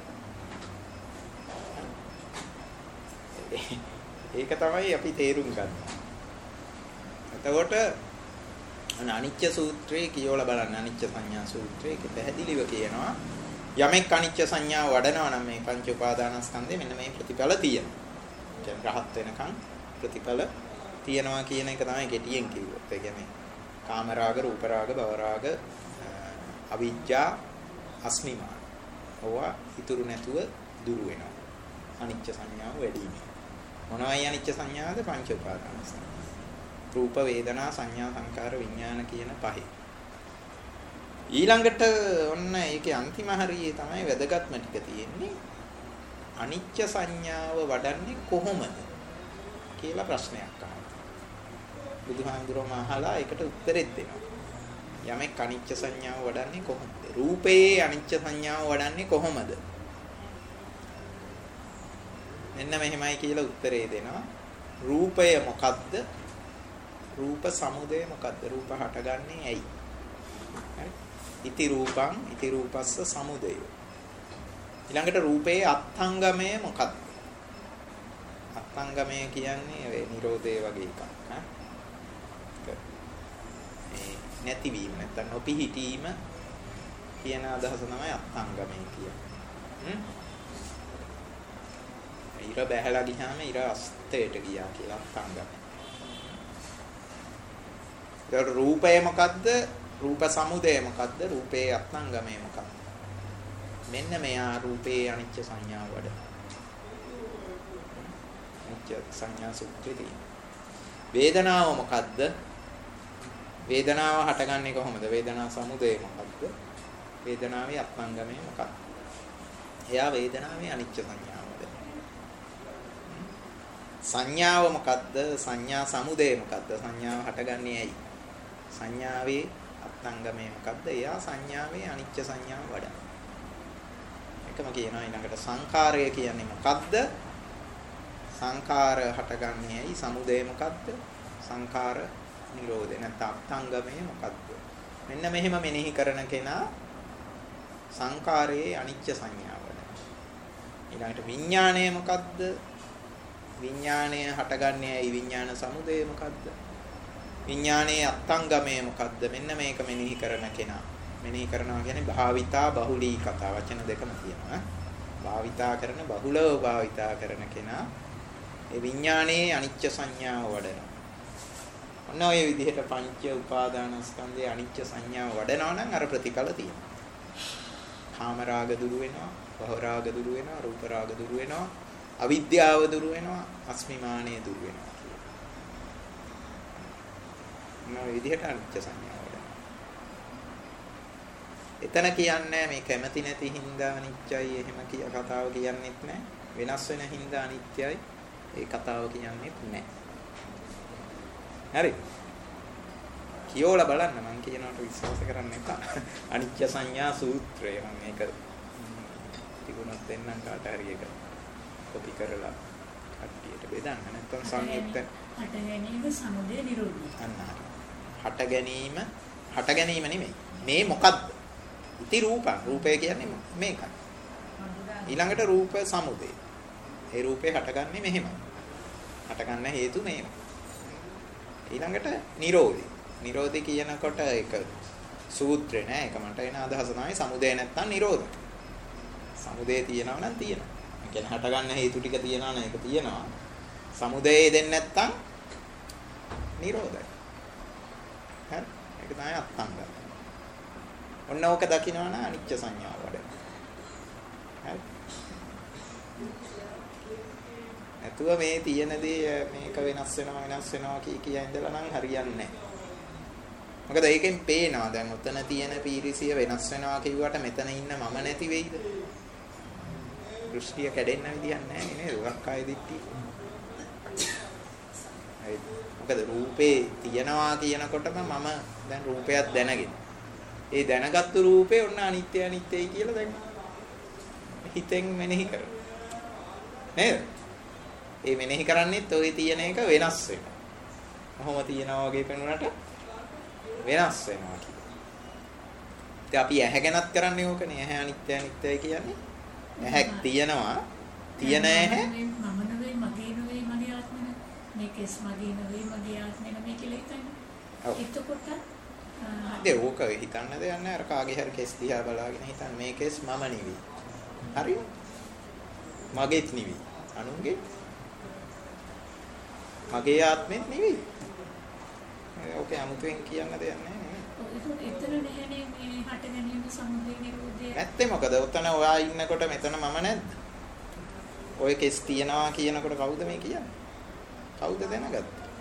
ඒක තමයි අපි තේරුම් ගන්න. එතකොට අනිච්ච සූත්‍රයේ කියවලා බලන්න අනිච්ච සංඥා සූත්‍රයේ පැහැදිලිව කියනවා යමෙක් අනිච්ච සංඥාව වඩනවා නම් මේ පංච උපාදානස්කන්ධේ මෙන්න මේ ප්‍රතිඵල තියෙනවා. කියන්නේ රහත් වෙනකන් ප්‍රතිඵල තියෙනවා කියන එක තමයි කෙටියෙන් කිව්වොත්. ඒ කියන්නේ කාම රාග, රූප රාග, භව රාග, අවිජ්ජා, අස්මිමාන. ඕවා ඉතුරු නැතුව දුරු වෙනවා. අනිච්ච සංඥාව වැඩි වීම. මොනවයි අනිච්ච සංඥාවද? පංච උපාදානස්කන්ධ. රූප, වේදනා, සංඥා, සංකාර, විඥාන කියන පහේ. ඊළඟට ඔන්න ඒකේ අන්තිම හරියේ තමයි වැදගත්ම ටික තියෙන්නේ. අනිච්ච සංඥාව වඩන්නේ කොහොමද කියලා ප්‍රශ්නයක් අහනවා. බුදුහාමුදුරුවෝ අහලා ඒකට උත්තරෙත් දෙනවා. යමෙක් අනිච්ච සංඥාව වඩන්නේ කොහොමද? රූපයේ අනිච්ච සංඥාව වඩන්නේ කොහොමද? මෙන්න මෙහෙමයි කියලා උත්තරේ දෙනවා. රූපය මොකද්ද? රූප සමුදය මොකද්ද? රූප හටගන්නේ ඇයි? හරි. ඉති රූපං ඉති රූපස්ස සමුදය. ඊළඟට රූපයේ අත්ංගමය මොකද්ද? අත්ංගමය කියන්නේ ඒ නිරෝධය වගේ එකක්. ඈ. මේ නැතිවීම නැත්නම් නොපිහිටීම කියන අදහස තමයි අත්ංගමය කියන්නේ. හ්ම්. ඉර බැහැලා ගියාම ඉර අස්තයට ගියා කියලා අත්ංගමය. ඒක රූපය මොකද්ද? රූප සමුදය මොකද්ද? රූපේ අත්ංගමය මොකක්ද? මෙන්න මෙයා රූපේ අනිච්ච සංඥාව වඩ. අනිච්ච සංඥා සුත්‍රයේදී. වේදනාව මොකද්ද? වේදනාව හටගන්නේ කොහොමද? වේදනා සමුදය මොකද්ද? වේදනාවේ අත්ංගමය මොකක්ද? එයා වේදනාවේ අනිච්ච සංඥාව වඩ. සංඥාව මොකද්ද? සංඥා සමුදය මොකද්ද? සංඥාව හටගන්නේ ඇයි? සංඥාවේ අත්ංගමය මොකද්ද? එයා සංඥාවේ අනිච්ච සංඥාව වඩන. එකම කියනවා ඊළඟට සංඛාරය කියන්නේ මොකද්ද? සංඛාර හටගන්නේ ඇයි? සමුදය මොකද්ද? සංඛාර නිරෝධය නැත්නම් අත්ංගමය මොකද්ද? මෙන්න මෙහෙම මෙනෙහි කරන කෙනා සංඛාරයේ අනිච්ච සංඥාව වඩන. ඊළඟට විඥාණය මොකද්ද? විඥාණය හටගන්නේ ඇයි? විඥාන සමුදය මොකද්ද? විඥානයේ අත්ංගමය මොකද්ද? මෙන්න මේක මෙනෙහි කරන කෙනා. මෙනෙහි කරනවා කියන්නේ භාවිතා බහුලී කතා වචන දෙකම තියෙනවා. භාවිතා කරන බහුලව භාවිතා කරන කෙනා ඒ විඥානයේ අනිච්ච සංඥාව වඩනවා. ඔන්න ඔය විදිහට පංච උපාදානස්කන්ධයේ අනිච්ච සංඥාව වඩනවා නම් අර ප්‍රතිඵල තියෙනවා. කාම රාග දුරු වෙනවා, භව රාග දුරු වෙනවා, රූප රාග දුරු වෙනවා, අවිද්‍යාව දුරු වෙනවා, අස්මිමානය දුරු වෙනවා. මේ විදිහට අනිච්ච සංඥාව වඩනවා. එතන කියන්නේ මේ කැමැති නැති හින්දා අනිච්චයි එහෙම කිය කතාව කියන්නේත් නැහැ. වෙනස් වෙන හින්දා අනිත්‍යයි ඒ කතාව කියන්නේත් නැහැ. හරි. කියෝලා බලන්න මම කියනකට විශ්වාස කරන්න එපා. අනිච්ච සංඥා සූත්‍රය මම මේක තිබුණත් දෙන්නම් කාට හරි එක කොපි කරලා කට්ටියට බෙදන්න. නැත්නම් සංයුක්ත හට ගැනීම සමුදය නිරෝධය. අන්න හට ගැනීම හට ගැනීම නෙමෙයි. මේ මොකද්ද? ඉති රූපං. රූපය කියන්නේ මේකයි. ඊළඟට රූප සමුදය. ඒ රූපේ හටගන්නේ මෙහෙමයි. හටගන්න හේතු මේක. ඊළඟට නිරෝධය. නිරෝධය කියනකොට ඒක සූත්‍රේ නෑ. ඒක මට එන අදහස තමයි සමුදය නැත්තම් නිරෝධය. සමුදය තියෙනවා නම් තියෙනවා. ඒ කියන්නේ හටගන්න හේතු ටික තියෙනවා නම් ඒක තියෙනවා. සමුදය දෙන්නේ නැත්තම් නිරෝධය. හරි? ඒක තමයි අත්ංගය. ඔන්න ඕක දකින්නවා නම් අනිච්ච සංඥාව වඩ. හරි? නැතුව මේ තියෙන දේ මේක වෙනස් වෙනවා වෙනස් වෙනවා කී කිය ඉඳලා නම් හරියන්නේ නැහැ. මොකද ඒකෙන් පේනවා දැන් උතන තියෙන පීරිසිය වෙනස් වෙනවා කිව්වට මෙතන ඉන්න මම නැති වෙයිද? දෘෂ්ටිය කැඩෙන්න විදියක් නැහැ නේද? උරක්කාය දිට්ටි. හරි. මොකද රූපේ තියනවා කියනකොටම මම දැන් රූපයක් දැනගෙන. ඒ දැනගත්තු රූපේ ඔන්න අනිත්‍ය අනිත්‍යයි කියලා දැන් හිතෙන් මෙනෙහි කරනවා. නේද? ඒ මෙනෙහි කරන්නේත් ඔය තියෙන එක වෙනස් වෙනවා. කොහොම තියනවා වගේ පෙනුනට වෙනස් වෙනවා කියලා. ඉතින් අපි ඇහැ ගැනත් කරන්නේ ඕකනේ. ඇහැ අනිත්‍ය අනිත්‍යයි කියන්නේ. ඇහැක් තියනවා. තියන ඇහැ මම නෙවෙයි මගේ නෙවෙයි මගේ ආත්මෙ නෙවෙයි. මේකස් මගේ නෙවෙයි මගේ ආත්මෙ නෙවෙයි කියලා හිතන්නේ. එතකොට ඒ ඕක හිතන්න දෙයක් නැහැ. අර කාගේ හරි කෙස් දිහා බලාගෙන හිතන්න මේ කෙස් මම නෙවෙයි. හරිද? මගේත් නෙවෙයි. අනුන්ගේ මගේ ආත්මෙත් නෙවෙයි. ඕකේ 아무තෙන් කියන්න දෙයක් නැහැ නේ. ඒක එතන නැහැනේ මේ හට ගැනීම සමුදය නිරෝධය. නැත්තේ මොකද? ඔතන ඔයා ඉන්නකොට මෙතන මම නැද්ද? ඔය කෙස් තියනවා කියනකොට කවුද මේ කියන්නේ? කවුද දැනගත්තේ?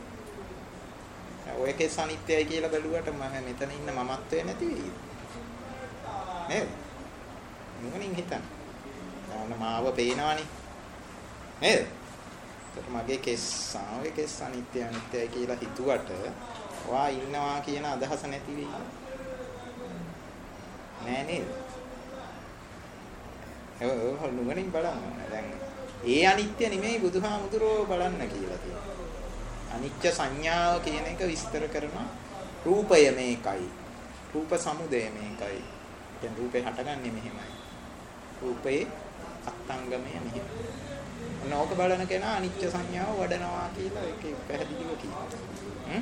ඔය කෙස් අනිත්‍යයි කියලා බැලුවට මම මෙතන ඉන්න මමත්වය නැති වෙයිද? නේද? මොකනින් හිතන්න? දාන මාව පේනවනේ. නේද? ඒක මගේ කෙස් ආවේ කෙස් අනිත්‍ය අනිත්‍යයි කියලා හිතුවට ඔයා ඉන්නවා කියන අදහස නැති වෙයි. නෑ නේද? ඒ නුවණින් බලන්න. දැන් ඒ අනිත්‍ය නෙමෙයි බුදුහාමුදුරෝ බලන්න කියලා තියෙනවා. අනිත්‍ය සංඥාව කියන එක විස්තර කරනවා. රූපය මේකයි. රූප සමුදය මේකයි. දැන් රූපේ හටගන්නේ මෙහෙමයි. රූපේ අත්ංගමය මෙහෙමයි. නෝක බලන කෙනා අනිත්‍ය සංඥාව වඩනවා කියලා ඒක පැහැදිලිව කියනවා. හ්ම්?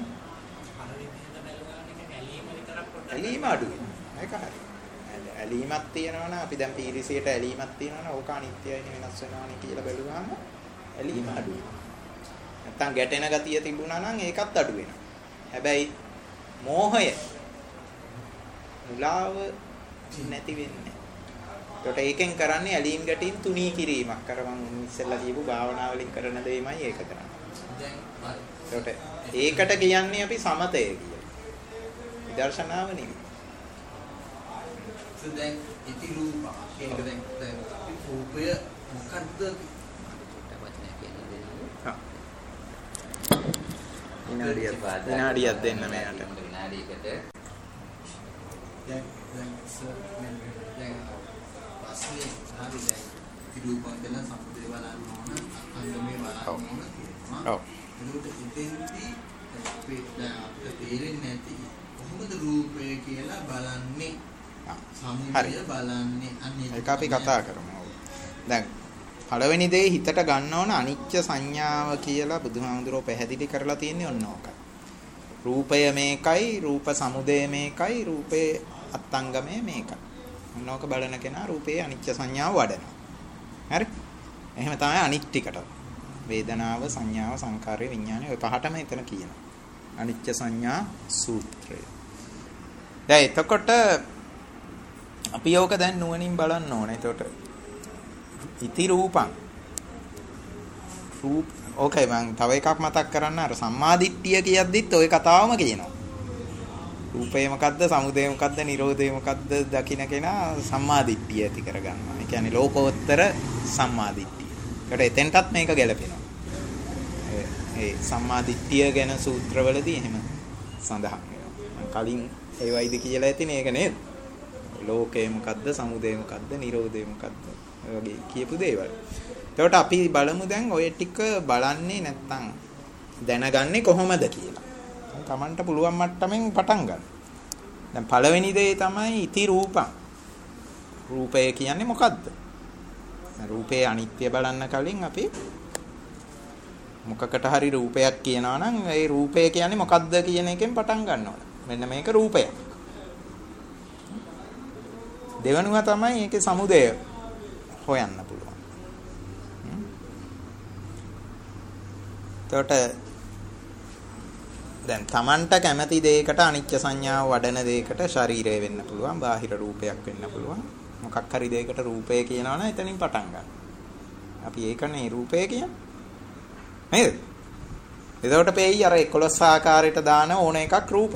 ඇලීම අඩුයි. ඒක හරි. ඇලීමක් තියෙනවනේ අපි දැන් පීරිසියට ඇලීමක් තියෙනවනේ ඕක අනිත්‍යයිනේ වෙනස් වෙනවානේ කියලා බැලුවාම ඇලීම අඩුයි. නැත්තම් ගැටෙන ගතිය තිබුණා නම් ඒකත් අඩු වෙනවා. හැබැයි මෝහය මුලාව නැති වෙන්නේ. ඒකට ඒකෙන් කරන්නේ ඇලීම් ගැටීම් තුනී කිරීමක්. අර මම ඉස්සෙල්ලා කියපු භාවනා වලින් කරන දෙයමයි ඒක කරන්නේ. දැන් ඒකට කියන්නේ අපි සමතය කියලා. විදර්ශනාව නෙවෙයි. දැන් ඉති රූප ඒක දැන් දැන් රූපය මොකද්ද වචනයක් කියන්න දෙනවා. හා. විනාඩියක් විනාඩියක් දෙන්න මෙයාට. විනාඩියකට දැන් දැන් දැන් පස්සේ හරි දැන් ඉති රූප ගැන සම්පූර්ණ බලන්න ඕන අන්දමේ බලන්න ඕන කියනවා. ඔව්. ඒක ඉතින්දී අපි දැන් අපිට තේරෙන්නේ නැති කොහොමද රූපය කියලා බලන්නේ? හරි. ඒක අපි කතා කරමු. දැන් පළවෙනි දේ හිතට ගන්න ඕන අනිත්‍ය සංඥාව කියලා බුදුහාමුදුරුවෝ පැහැදිලි කරලා තියෙන්නේ ඔන්න ඕකයි. රූපය මේකයි, රූප සමුදය මේකයි, රූපේ අත්ංගමය මේකයි. ඔන්න ඕක බලන කෙනා රූපේ අනිත්‍ය සංඥාව වඩනවා. හරි? එහෙම තමයි අනිත් ටිකට. වේදනාව, සංඥාව, සංකාරය, විඥානය ඔය පහටම එතන කියනවා. අනිත්‍ය සංඥා සූත්‍රය. දැන් එතකොට අපි යෝක දැන් නුවණින් බලන්න ඕනේ. එතකොට ඉති රූපං රූප ඕකේ මම තව එකක් මතක් කරන්න අර සම්මාදිට්ඨිය කියද්දිත් ওই කතාවම කියනවා. රූපය මොකද්ද, සමුදය මොකද්ද, නිරෝධය මොකද්ද දකින්න කෙනා සම්මාදිට්ඨිය ඇති කරගන්නවා. ඒ කියන්නේ ලෝකෝත්තර සම්මාදිට්ඨිය. ඒකට එතෙන්ටත් මේක ගැලපෙනවා. ඒ සම්මාදිට්ඨිය ගැන සූත්‍රවලදී එහෙම සඳහන් වෙනවා. කලින් ඒ වයිද කියලා ඇතිනේ ඒක නේද? ලෝකය මොකද්ද, සමුදය මොකද්ද, නිරෝධය මොකද්ද වගේ කියපු දේවල්. එතකොට අපි බලමු දැන් ඔය ටික බලන්නේ නැත්තම් දැනගන්නේ කොහොමද කියලා. තමන්ට පුළුවන් මට්ටමින් පටන් ගන්න. දැන් පළවෙනි දේ තමයි ඉති රූපං. රූපය කියන්නේ මොකද්ද? රූපේ අනිත්‍ය බලන්න කලින් අපි මොකකට හරි රූපයක් කියනවා නම් ඒ රූපය කියන්නේ මොකද්ද කියන එකෙන් පටන් ගන්න ඕන. මෙන්න මේක රූපයක්. දෙවනුව තමයි ඒකේ සමුදය හොයන්න පුළුවන්. එතකොට දැන් Tamanට කැමති දෙයකට අනිත්‍ය සංඥාව වඩන දෙයකට ශරීරය වෙන්න පුළුවන්, බාහිර රූපයක් වෙන්න පුළුවන්. මොකක් හරි දෙයකට රූපය කියනවා නම් එතනින් පටන් ගන්න. අපි ඒකනේ රූපය කියන්නේ. නේද? එතකොට පෙයි අර එකොළොස් ආකාරයට දාන ඕන එකක් රූප.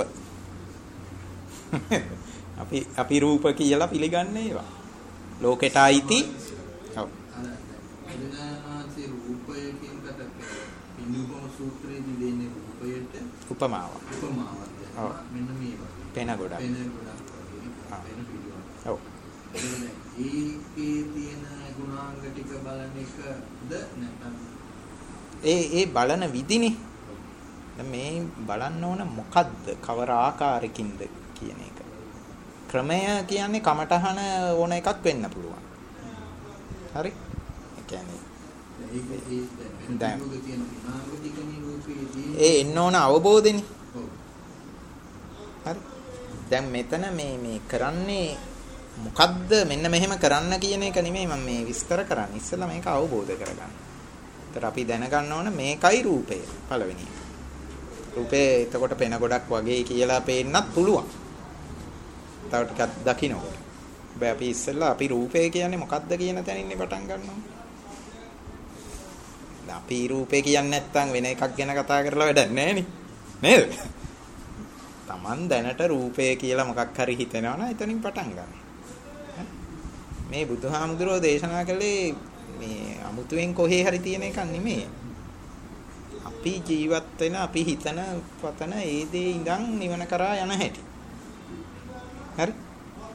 අපි අපි රූප කියලා පිළිගන්නේ ඒවා. ලෝකෙට අයිති. ඔව්. අනානාසේ රූපය කියන කට බිඳුපම සූත්‍රයේදී දෙන්නේ රූපයට උපමාවක්. උපමාවක්. ඔව්. මෙන්න මේ වගේ. පෙන ගොඩක්. පෙන ගොඩක් වගේ. ආ. පෙන පිළිවෙල. ඔව්. ඒකේ තියෙන ගුණාංග ටික බලන එකද නැත්නම් ඒ ඒ බලන විදිනේ. දැන් මේ බලන්න ඕන මොකද්ද? කවර ආකාරයකින්ද කියන එක. ක්‍රමය කියන්නේ කමටහන ඕන එකක් වෙන්න පුළුවන්. හරි? ඒ කියන්නේ ඒ එන්න ඕන අවබෝධෙනේ. හරි? දැන් මෙතන මේ මේ කරන්නේ මොකද්ද? මෙන්න මෙහෙම කරන්න කියන එක නෙමෙයි මම මේ විස්තර කරන්නේ. ඉස්සෙල්ලා මේක අවබෝධ කරගන්න. ඒතර අපි දැනගන්න ඕන මේකයි රූපය පළවෙනි. රූපේ එතකොට පෙන ගොඩක් වගේ කියලා පේන්නත් පුළුවන්. තව ටිකක් දකින්නකොට. හැබැයි අපි ඉස්සෙල්ලා අපි රූපය කියන්නේ මොකද්ද කියන තැනින් පටන් ගන්නවා. දැන් අපි රූපේ කියන්නේ නැත්තම් වෙන එකක් ගැන කතා කරලා වැඩක් නැහැ නේ. නේද? Taman දැනට රූපය කියලා මොකක් හරි හිතෙනවා නම් එතනින් පටන් ගන්න. මේ බුදුහාමුදුරුවෝ දේශනා කළේ මේ අමුතුවෙන් කොහේ හරි තියෙන එකක් නෙමෙයි. අපි ජීවත් වෙන අපි හිතන පතන ඒ දේ ඉඳන් නිවන කරා යන හැටි. හරි?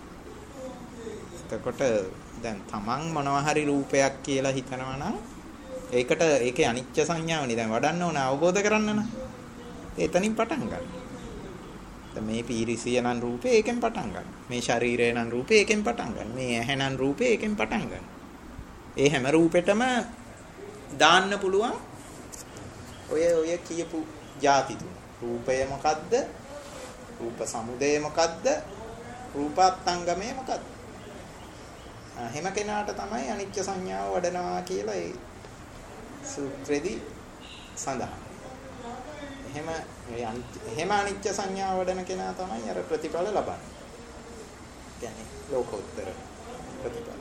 එතකොට දැන් Taman මොනවා හරි රූපයක් කියලා හිතනවා නම් ඒකට ඒකේ අනිච්ච සංඥාවනේ දැන් වඩන්න ඕන අවබෝධ කරන්න නම්. එතනින් පටන් ගන්න. දැන් මේ පීරිසිය නම් රූපේ ඒකෙන් පටන් ගන්න. මේ ශරීරය නම් රූපේ ඒකෙන් පටන් ගන්න. මේ ඇහැ නම් රූපේ ඒකෙන් පටන් ගන්න. ඒ හැම රූපෙටම දාන්න පුළුවන් ඔය ඔය කියපු ಜಾති තුන. රූපය මොකද්ද? රූප සමුදය මොකද්ද? රූපාත්ංගමය මොකද්ද? එහෙම කෙනාට තමයි අනිත්‍ය සංඥාව වඩනවා කියලා ඒ සූත්‍රෙදි සඳහන්. එහෙම එහෙම අනිත්‍ය සංඥාව වඩන කෙනා තමයි අර ප්‍රතිඵල ලබන්නේ. කියන්නේ ලෝකෝත්තර ප්‍රතිඵල.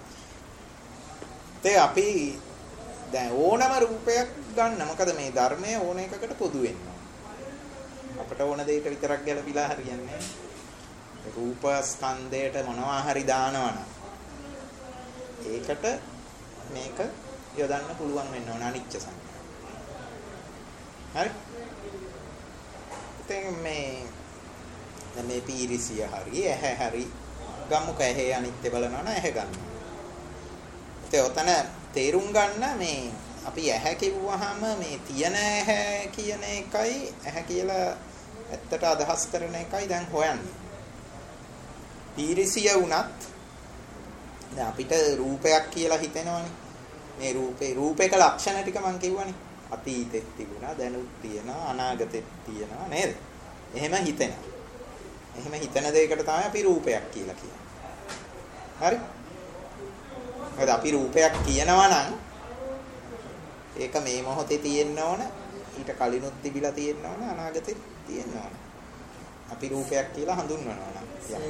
ඒ අපි දැන් ඕනම රූපයක් ගන්න මොකද මේ ධර්මයේ ඕන එකකට පොදු වෙනවා. අපට ඕන දෙයකට විතරක් ගැලපිලා හරියන්නේ නැහැ. රූප ස්කන්ධයට මොනවා හරි දානවනම් ඒකට මේක යොදන්න පුළුවන් වෙන්න ඕන අනිච්ච සංඥා. හරි? ඉතින් මේ දැන් මේ පීරිසිය හරි ඇහැ හරි ගමුක ඇහි අනිත්‍ය බලනවා නම් ඇහැ ගන්නවා. ඒ ඔතන තේරුම් ගන්න මේ අපි ඇහැ කිව්වහම මේ තියෙන ඇහැ කියන එකයි ඇහැ කියලා ඇත්තට අදහස් කරන එකයි දැන් හොයන්නේ. පීරිසිය වුණත් දැන් අපිට රූපයක් කියලා හිතෙනවනේ. මේ රූපේ රූපේක ලක්ෂණ ටික මම කිව්වනේ. අතීතෙත් තිබුණා, දැනුත් තියෙනවා, අනාගතෙත් තියෙනවා නේද? එහෙම හිතෙනවා. එහෙම හිතන දෙයකට තමයි අපි රූපයක් කියලා කියන්නේ. හරි? මොකද අපි රූපයක් කියනවා නම් ඒක මේ මොහොතේ තියෙන්න ඕන, ඊට කලිනුත් තිබිලා තියෙන්න ඕන, අනාගතෙත් තියෙන්න ඕන. අපි රූපයක් කියලා හඳුන්වනවා නම්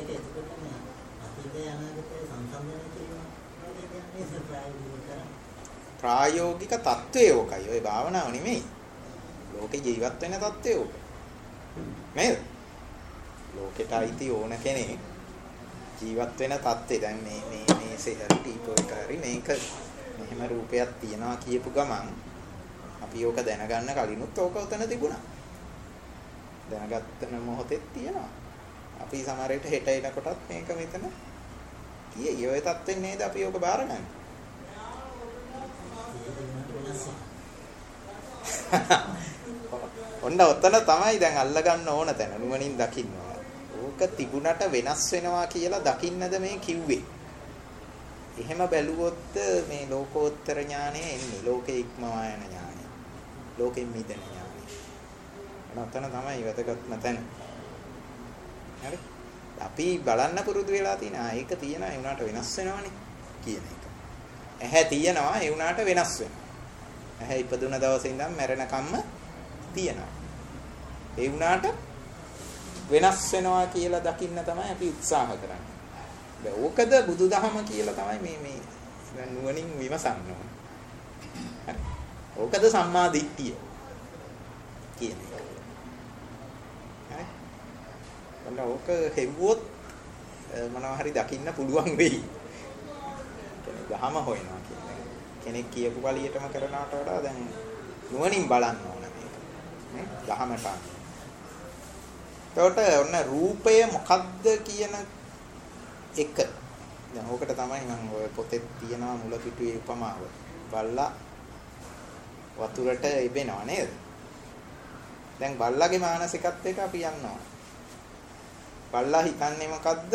ප්‍රායෝගික තත්ත්වය ඕකයි. ඔය භාවනාව නෙමෙයි. ලෝකේ ජීවත් වෙන තත්ත්වය ඕක. නේද? ලෝකෙට අයිති ඕන කෙනෙක් ජීවත් වෙන තත්ත්වය. දැන් මේ මේ මේ සෙහරි ටීපෝ එක හරි මේක මෙහෙම රූපයක් තියනවා කියපු ගමන් අපි ඕක දැනගන්න කලිනුත් ඕක උතන තිබුණා. දැනගත්තන මොහොතෙත් තියෙනවා. අපි සමහරවිට හෙට එනකොටත් මේක මෙතන කියේ. ඔය තත්ත්වෙන් නේද අපි ඕක බාරගන්නේ. ඔන්න ඔතන තමයි දැන් අල්ලගන්න ඕන තැන නුවණින් දකින්නවා. ඕක තිබුණට වෙනස් වෙනවා කියලා දකින්නද මේ කිව්වේ. එහෙම බැලුවොත් මේ ලෝකෝත්තර ඥානය එන්නේ. ලෝකේ ඉක්මවා යන ඥානය. ලෝකෙන් මිදෙන ඥානය. ඔතන තමයි වැදගත්ම තැන. හරි? අපි බලන්න පුරුදු වෙලා තියෙන ආ ඒක තියෙනවා ඒ උනාට වෙනස් වෙනවනේ කියන එක. ඇහැ තියෙනවා ඒ උනාට වෙනස් වෙනවා. ඇහැ ඉපදුන දවසේ ඉඳන් මැරෙනකම්ම තියෙනවා. ඒ වුණාට වෙනස් වෙනවා කියලා දකින්න තමයි අපි උත්සාහ කරන්නේ. දැන් ඕකද බුදුදහම කියලා තමයි මේ මේ නුවණින් විමසන්න ඕන. ඕකද සම්මා දිට්ඨිය කියන එක. හරි. ඔන්න ඕක හෙව්වොත් මොනවා හරි දකින්න පුළුවන් වෙයි. කියන්නේ දහම හොයනවා කියන්නේ. කෙනෙක් කියපු කලියටම කරනවට වඩා දැන් නුවණින් බලන්න ඕන මේක. නේ? දහමට. එතකොට ඔන්න රූපය මොකද්ද කියන එක. දැන් ඕකට තමයි මම ඔය පොතේ තියෙනවා මුල පිටුවේ උපමාව. බල්ලා වතුරට ඉබෙනවා නේද? දැන් බල්ලාගේ මානසිකත්වයට අපි යනවා. බල්ලා හිතන්නේ මොකද්ද?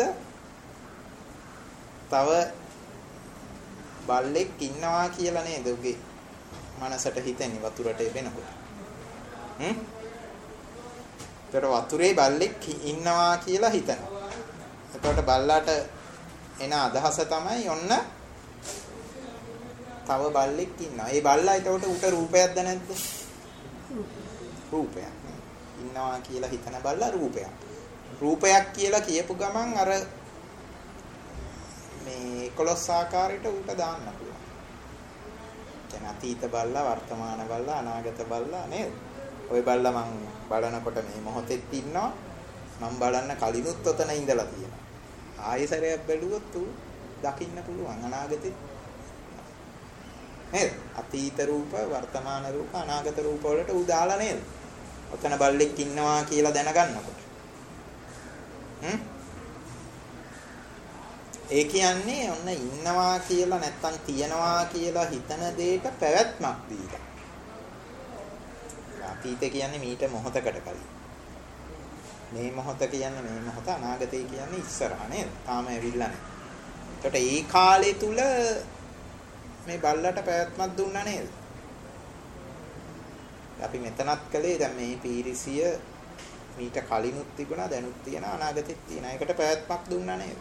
තව බල්ලෙක් ඉන්නවා කියලා නේද උගේ මනසට හිතෙන්නේ වතුරට එබෙනකොට. හ්ම්? ඒතර වතුරේ බල්ලෙක් ඉන්නවා කියලා හිතනවා. එතකොට බල්ලාට එන අදහස තමයි ඔන්න තව බල්ලෙක් ඉන්නවා. ඒ බල්ලා එතකොට උට රූපයක්ද නැද්ද? රූපයක්. ඉන්නවා කියලා හිතන බල්ලා රූපයක්. රූපයක් කියලා කියපු ගමන් අර මේ එකොළොස් ආකාරයට උට දාන්න පුළුවන්. දැන් අතීත බල්ලා, වර්තමාන බල්ලා, අනාගත බල්ලා නේද? ওই බල්ලා මං බලනකොට මේ මොහොතෙත් ඉන්නවා. මං බලන්න කලිනුත් ඔතන ඉඳලා තියෙනවා. ආයෙසරයක් බැලුවොත් ඌ දකින්න පුළුවන් අනාගතෙත්. නේද? අතීත රූප, වර්තමාන රූප, අනාගත රූප වලට ඌ දාලා නේද? ඔතන බල්ලෙක් ඉන්නවා කියලා දැනගන්නකොට. හ්ම්? ඒ කියන්නේ ඔන්න ඉන්නවා කියලා නැත්තම් තියනවා කියලා හිතන දෙයක පැවැත්මක් දීලා. අතීත කියන්නේ මීට මොහොතකට කලින්. මේ මොහොත කියන්නේ මේ මොහොත, අනාගතය කියන්නේ ඉස්සරහ නේද? තාම ඇවිල්ලා නැහැ. එතකොට ඒ කාලය තුල මේ බල්ලට පැවැත්මක් දුන්නා නේද? අපි මෙතනත් කළේ දැන් මේ පීරිසිය මීට කලිනුත් තිබුණා, දැනුත් තියෙනවා, අනාගතෙත් තියෙනවා. ඒකට පැවැත්මක් දුන්නා නේද?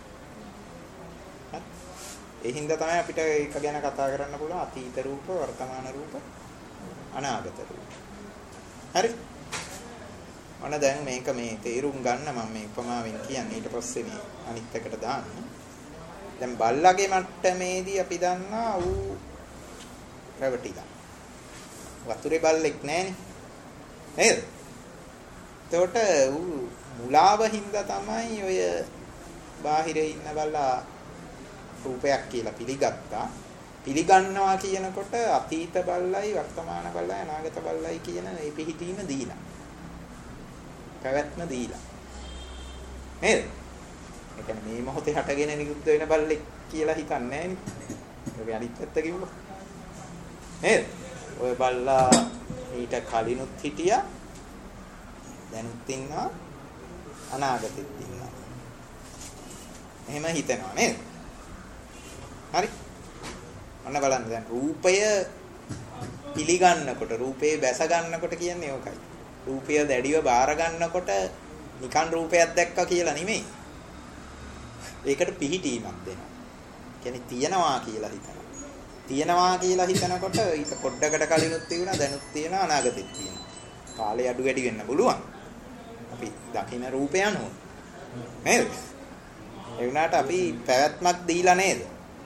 ඒ හින්දා තමයි අපිට ඒක ගැන කතා කරන්න පුළුවන්. අතීත රූප, වර්තමාන රූප, අනාගත රූප. හරි? ඔන්න දැන් මේක මේ තේරුම් ගන්න මම මේ උපමාවෙන් කියන්නේ. ඊට පස්සේ මේ අනිත් එකට දාන්න. දැන් බල්ලගේ මට්ටමේදී අපි දන්නා ඌ රැවටිලා. වතුරේ බල්ලෙක් නැහනේ. නේද? එතකොට ඌ මුලාව හින්දා තමයි ඔය බාහිරේ ඉන්න බල්ලා රූපයක් කියලා පිළිගත්තා. පිළිගන්නවා කියනකොට අතීත බල්ලයි වර්තමාන බල්ලයි අනාගත බල්ලයි කියන මේ පිහිටීම දීලා. පැවැත්ම දීලා. නේද? ඒ කියන්නේ මේ මොහොතේ හටගෙන නිරුද්ධ වෙන බල්ලෙක් කියලා හිතන්නේ නෑනේ. ඒක අනිත් පැත්ත කිව්වා. නේද? ඔය බල්ලා ඊට කලිනුත් හිටියා. දැනුත් ඉන්නවා. අනාගතෙත් ඉන්නවා. එහෙම හිතනවා නේද? හරි. ඔන්න බලන්න දැන් රූපය පිළිගන්නකොට රූපේ බැස ගන්නකොට කියන්නේ ඕකයි. රූපය දැඩිව බාර ගන්නකොට නිකන් රූපයක් දැක්කා කියලා නෙමෙයි. ඒකට පිහිටීමක් දෙනවා. කියන්නේ තියනවා කියලා හිතනවා. තියනවා කියලා හිතනකොට ඊට පොඩ්ඩකට කලිනුත් තියුණා, දැනුත් තියෙනවා, අනාගතෙත් තියෙනවා. කාලය අඩු වැඩි වෙන්න පුළුවන්. අපි දකින්න රූපය අනුව. නේද? ඒ වුණාට අපි පැවැත්මක් දීලා නේද?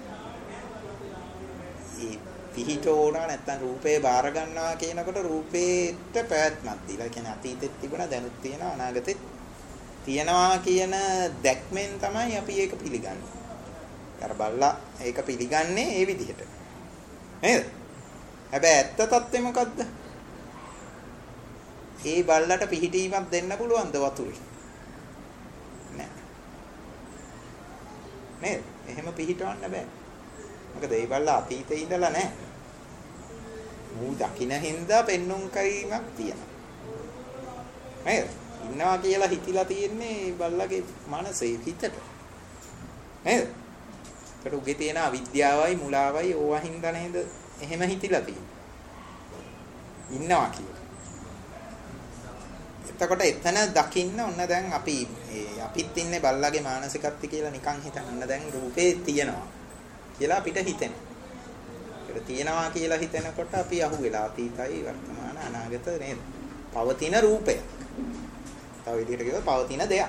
පිහිටෝන නැත්තම් රූපේ බාර ගන්නවා කියනකොට රූපේට පැවැත්මක් දීලා. ඒ කියන්නේ අතීතෙත් තිබුණා, දැනුත් තියෙනවා, අනාගතෙත් තියෙනවා කියන දැක්මෙන් තමයි අපි ඒක පිළිගන්නේ. අර බල්ලා ඒක පිළිගන්නේ ඒ විදිහට. නේද? හැබැයි ඇත්ත තත්ත්වය මොකද්ද? ඒ බල්ලට පිහිටීමක් දෙන්න පුළුවන්ද වතුරේ? නෑ. නේද? එහෙම පිහිටවන්න බෑ. මොකද ඒ බල්ලා අතීතේ ඉඳලා නැහැ. මූ දකින්න හින්දා පෙන්눔 කරීමක් තියෙනවා. නේද? ඉන්නවා කියලා හිතිලා තියෙන්නේ බල්ලගේ මනසේ හිතට. නේද? ඒකට උගේ තියෙන අවිද්‍යාවයි මුලාවයි ඕවා හින්දා නේද? එහෙම හිතිලා තියෙන්නේ. ඉන්නවා කියලා. එතකොට එතන දකින්න ඔන්න දැන් අපි අපිත් ඉන්නේ බල්ලගේ මානසිකත්වය කියලා නිකන් හිතන්න. දැන් රූපේ තියෙනවා කියලා අපිට හිතෙනවා. ඒක තියනවා කියලා හිතනකොට අපි අහුවෙලා අතීතයි වර්තමාන අනාගත නේද? පවතින රූපය. තව විදිහට කියව පවතින දෙයක්.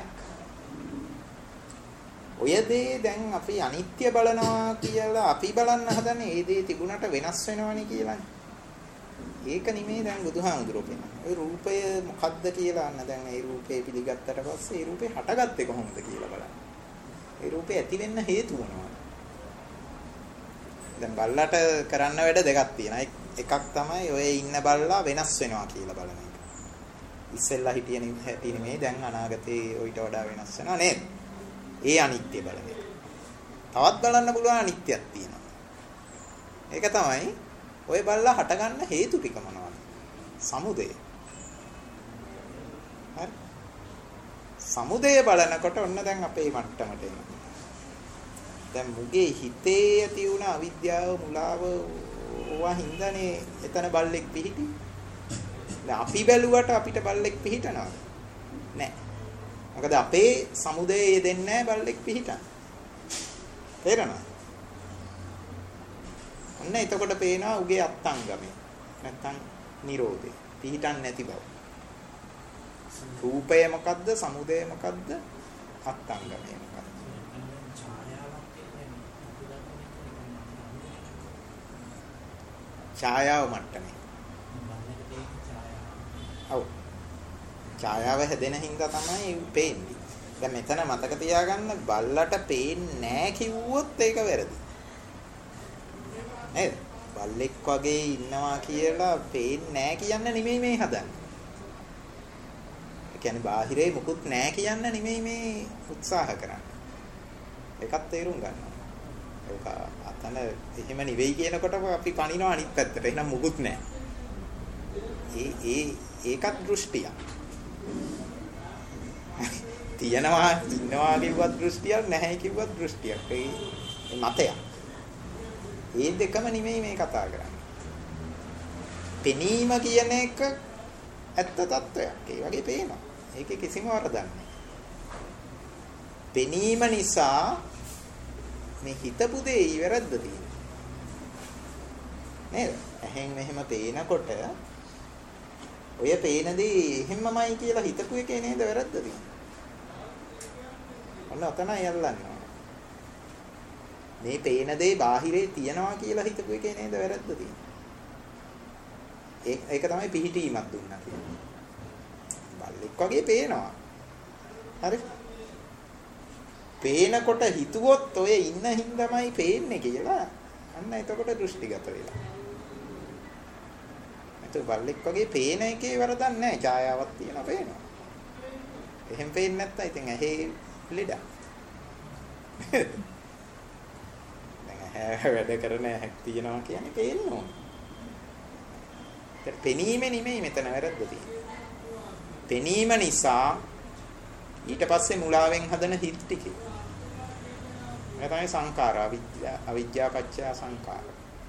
ඔය දේ දැන් අපි අනිත්‍ය බලනවා කියලා අපි බලන්න හදන්නේ ඒ දේ තිබුණට වෙනස් වෙනවනේ කියලානේ. ඒක නෙමෙයි දැන් බුදුහාමුදුරුවෝ කියනවා. ඒ රූපය මොකද්ද කියලා අන්න දැන් ඒ රූපේ පිළිගත්තට පස්සේ ඒ රූපේ හටගත්තේ කොහොමද කියලා බලන්න. ඒ රූපේ ඇති වෙන්න හේතු මොනවද? දැන් බල්ලට කරන්න වැඩ දෙකක් තියෙනවා. එකක් තමයි ඔය ඉන්න බල්ලා වෙනස් වෙනවා කියලා බලන එක. ඉස්සෙල්ලා හිටිය හැටි නෙමෙයි දැන් අනාගතේ ඊට වඩා වෙනස් වෙනවා නේද? ඒ අනිත්‍ය බලන එක. තවත් බලන්න පුළුවන් අනිත්‍යයක් තියෙනවා. ඒක තමයි ඔය බල්ලා හටගන්න හේතු ටික මොනවද? සමුදය. හරි. සමුදය බලනකොට ඔන්න දැන් අපේ මට්ටමට එනවා. දැන් මුගේ හිතේ ඇති වුණ අවිද්‍යාව මුලාව ඕවා හින්දානේ එතන බල්ලෙක් පිහිටි. දැන් අපි බැලුවට අපිට බල්ලෙක් පිහිටනවද? නැහැ. මොකද අපේ සමුදේ යෙදෙන්නේ නැහැ බල්ලෙක් පිහිටන්න. තේරෙනවද? ඔන්න එතකොට පේනවා උගේ අත්ංගමේ. නැත්තම් නිරෝධය. පිහිටන්නේ නැති බව. රූපය මොකද්ද? සමුදය මොකද්ද? අත්ංගමේ මොකද්ද? ඡායාව මට්ටමේ. ඔව්. ඡායාව හැදෙන හින්දා තමයි පේන්නේ. දැන් මෙතන මතක තියාගන්න බල්ලට පේන්නේ නැහැ කිව්වොත් ඒක වැරදි. නේද? බල්ලෙක් වගේ ඉන්නවා කියලා පේන්නේ නැහැ කියන්න නෙමෙයි මේ හදන්නේ. ඒ කියන්නේ බාහිරේ මුකුත් නැහැ කියන්න නෙමෙයි මේ උත්සාහ කරන්නේ. ඒකත් තේරුම් ගන්නවා. ඒක අතන එහෙම නෙවෙයි කියනකොට අපි පණිනවා අනිත් පැත්තට. එහෙනම් මුකුත් නැහැ. ඒ ඒ ඒකත් දෘෂ්ටියක්. තියනවා ඉන්නවා කිව්වත් දෘෂ්ටියක් නැහැ කිව්වත් දෘෂ්ටියක්. ඒ මතයක්. ඒ දෙකම නෙමෙයි මේ කතා කරන්නේ. පෙනීම කියන එක ඇත්ත తত্ত্বයක්. ඒ වගේ පේනවා. ඒකේ කිසිම වරදක් නැහැ. පෙනීම නිසා මේ හිතපු දේ ඉවරද්ද තියෙනවා. නේද? එහෙන් මෙහෙම පේනකොට ඔය පේන දේ එහෙමමයි කියලා හිතපු එකේ නේද වැරද්ද තියෙන්නේ. ඔන්න ඔතනයි යල්ලන්නේ. මේ පේන දේ බාහිරේ තියනවා කියලා හිතපු එකේ නේද වැරද්ද තියෙන්නේ. ඒක ඒක තමයි පිහිටීමක් දුන්නා කියන්නේ. බල්ලෙක් වගේ පේනවා. හරි? පේනකොට හිතුවොත් ඔය ඉන්න හින්දාමයි පේන්නේ කියලා අන්න එතකොට දෘෂ්ටිගත වෙලා. එතකොට බල්ලෙක් වගේ පේන එකේ වරදක් නැහැ. ඡායාවක් තියෙනවා පේනවා. එහෙම පේන්නේ නැත්තම් ඉතින් ඇහි ලෙඩ. දැන් වැඩ කරන හැක් තියනවා කියන්නේ පේන්න ඕන. ඒක පෙනීම නෙමෙයි මෙතන වැරද්ද තියෙන්නේ. පෙනීම නිසා ඊට පස්සේ මුලාවෙන් හදන හිත් ටිකේ. මේ තමයි සංඛාර අවිද්‍යා අවිද්‍යා පත්‍ය සංඛාර.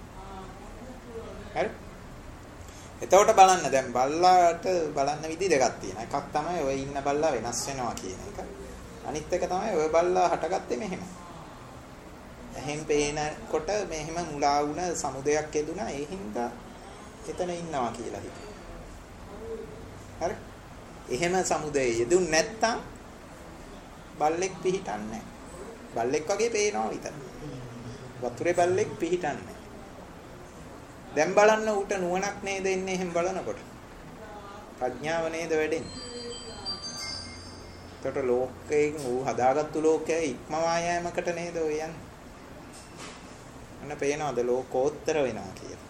හරි? එතකොට බලන්න දැන් බල්ලාට බලන්න විදි දෙකක් තියෙනවා. එකක් තමයි ඔය ඉන්න බල්ලා වෙනස් වෙනවා කියන එක. අනිත් එක තමයි ඔය බල්ලා හටගත්තේ මෙහෙම. එහෙන් පේනකොට මෙහෙම මුලා වුණ සමුදයක් එදුනා. ඒ හින්දා එතන ඉන්නවා කියලා හිතුවා. හරි? එහෙම සමුදේ යෙදුන් නැත්තම් බල්ලෙක් පිහිටන්නේ නැහැ. බල්ලෙක් වගේ පේනවා විතරයි. වතුරේ බල්ලෙක් පිහිටන්නේ නැහැ. දැන් බලන්න ඌට නුවණක් නේද එන්නේ එහෙම බලනකොට. ප්‍රඥාව නේද වැඩෙන්නේ. එතකොට ලෝකයෙන් ඌ හදාගත්තු ලෝකයේ ඉක්මවා යෑමකට නේද ඔය යන්නේ. අන්න පේනවද ලෝකෝත්තර වෙනවා කියලා.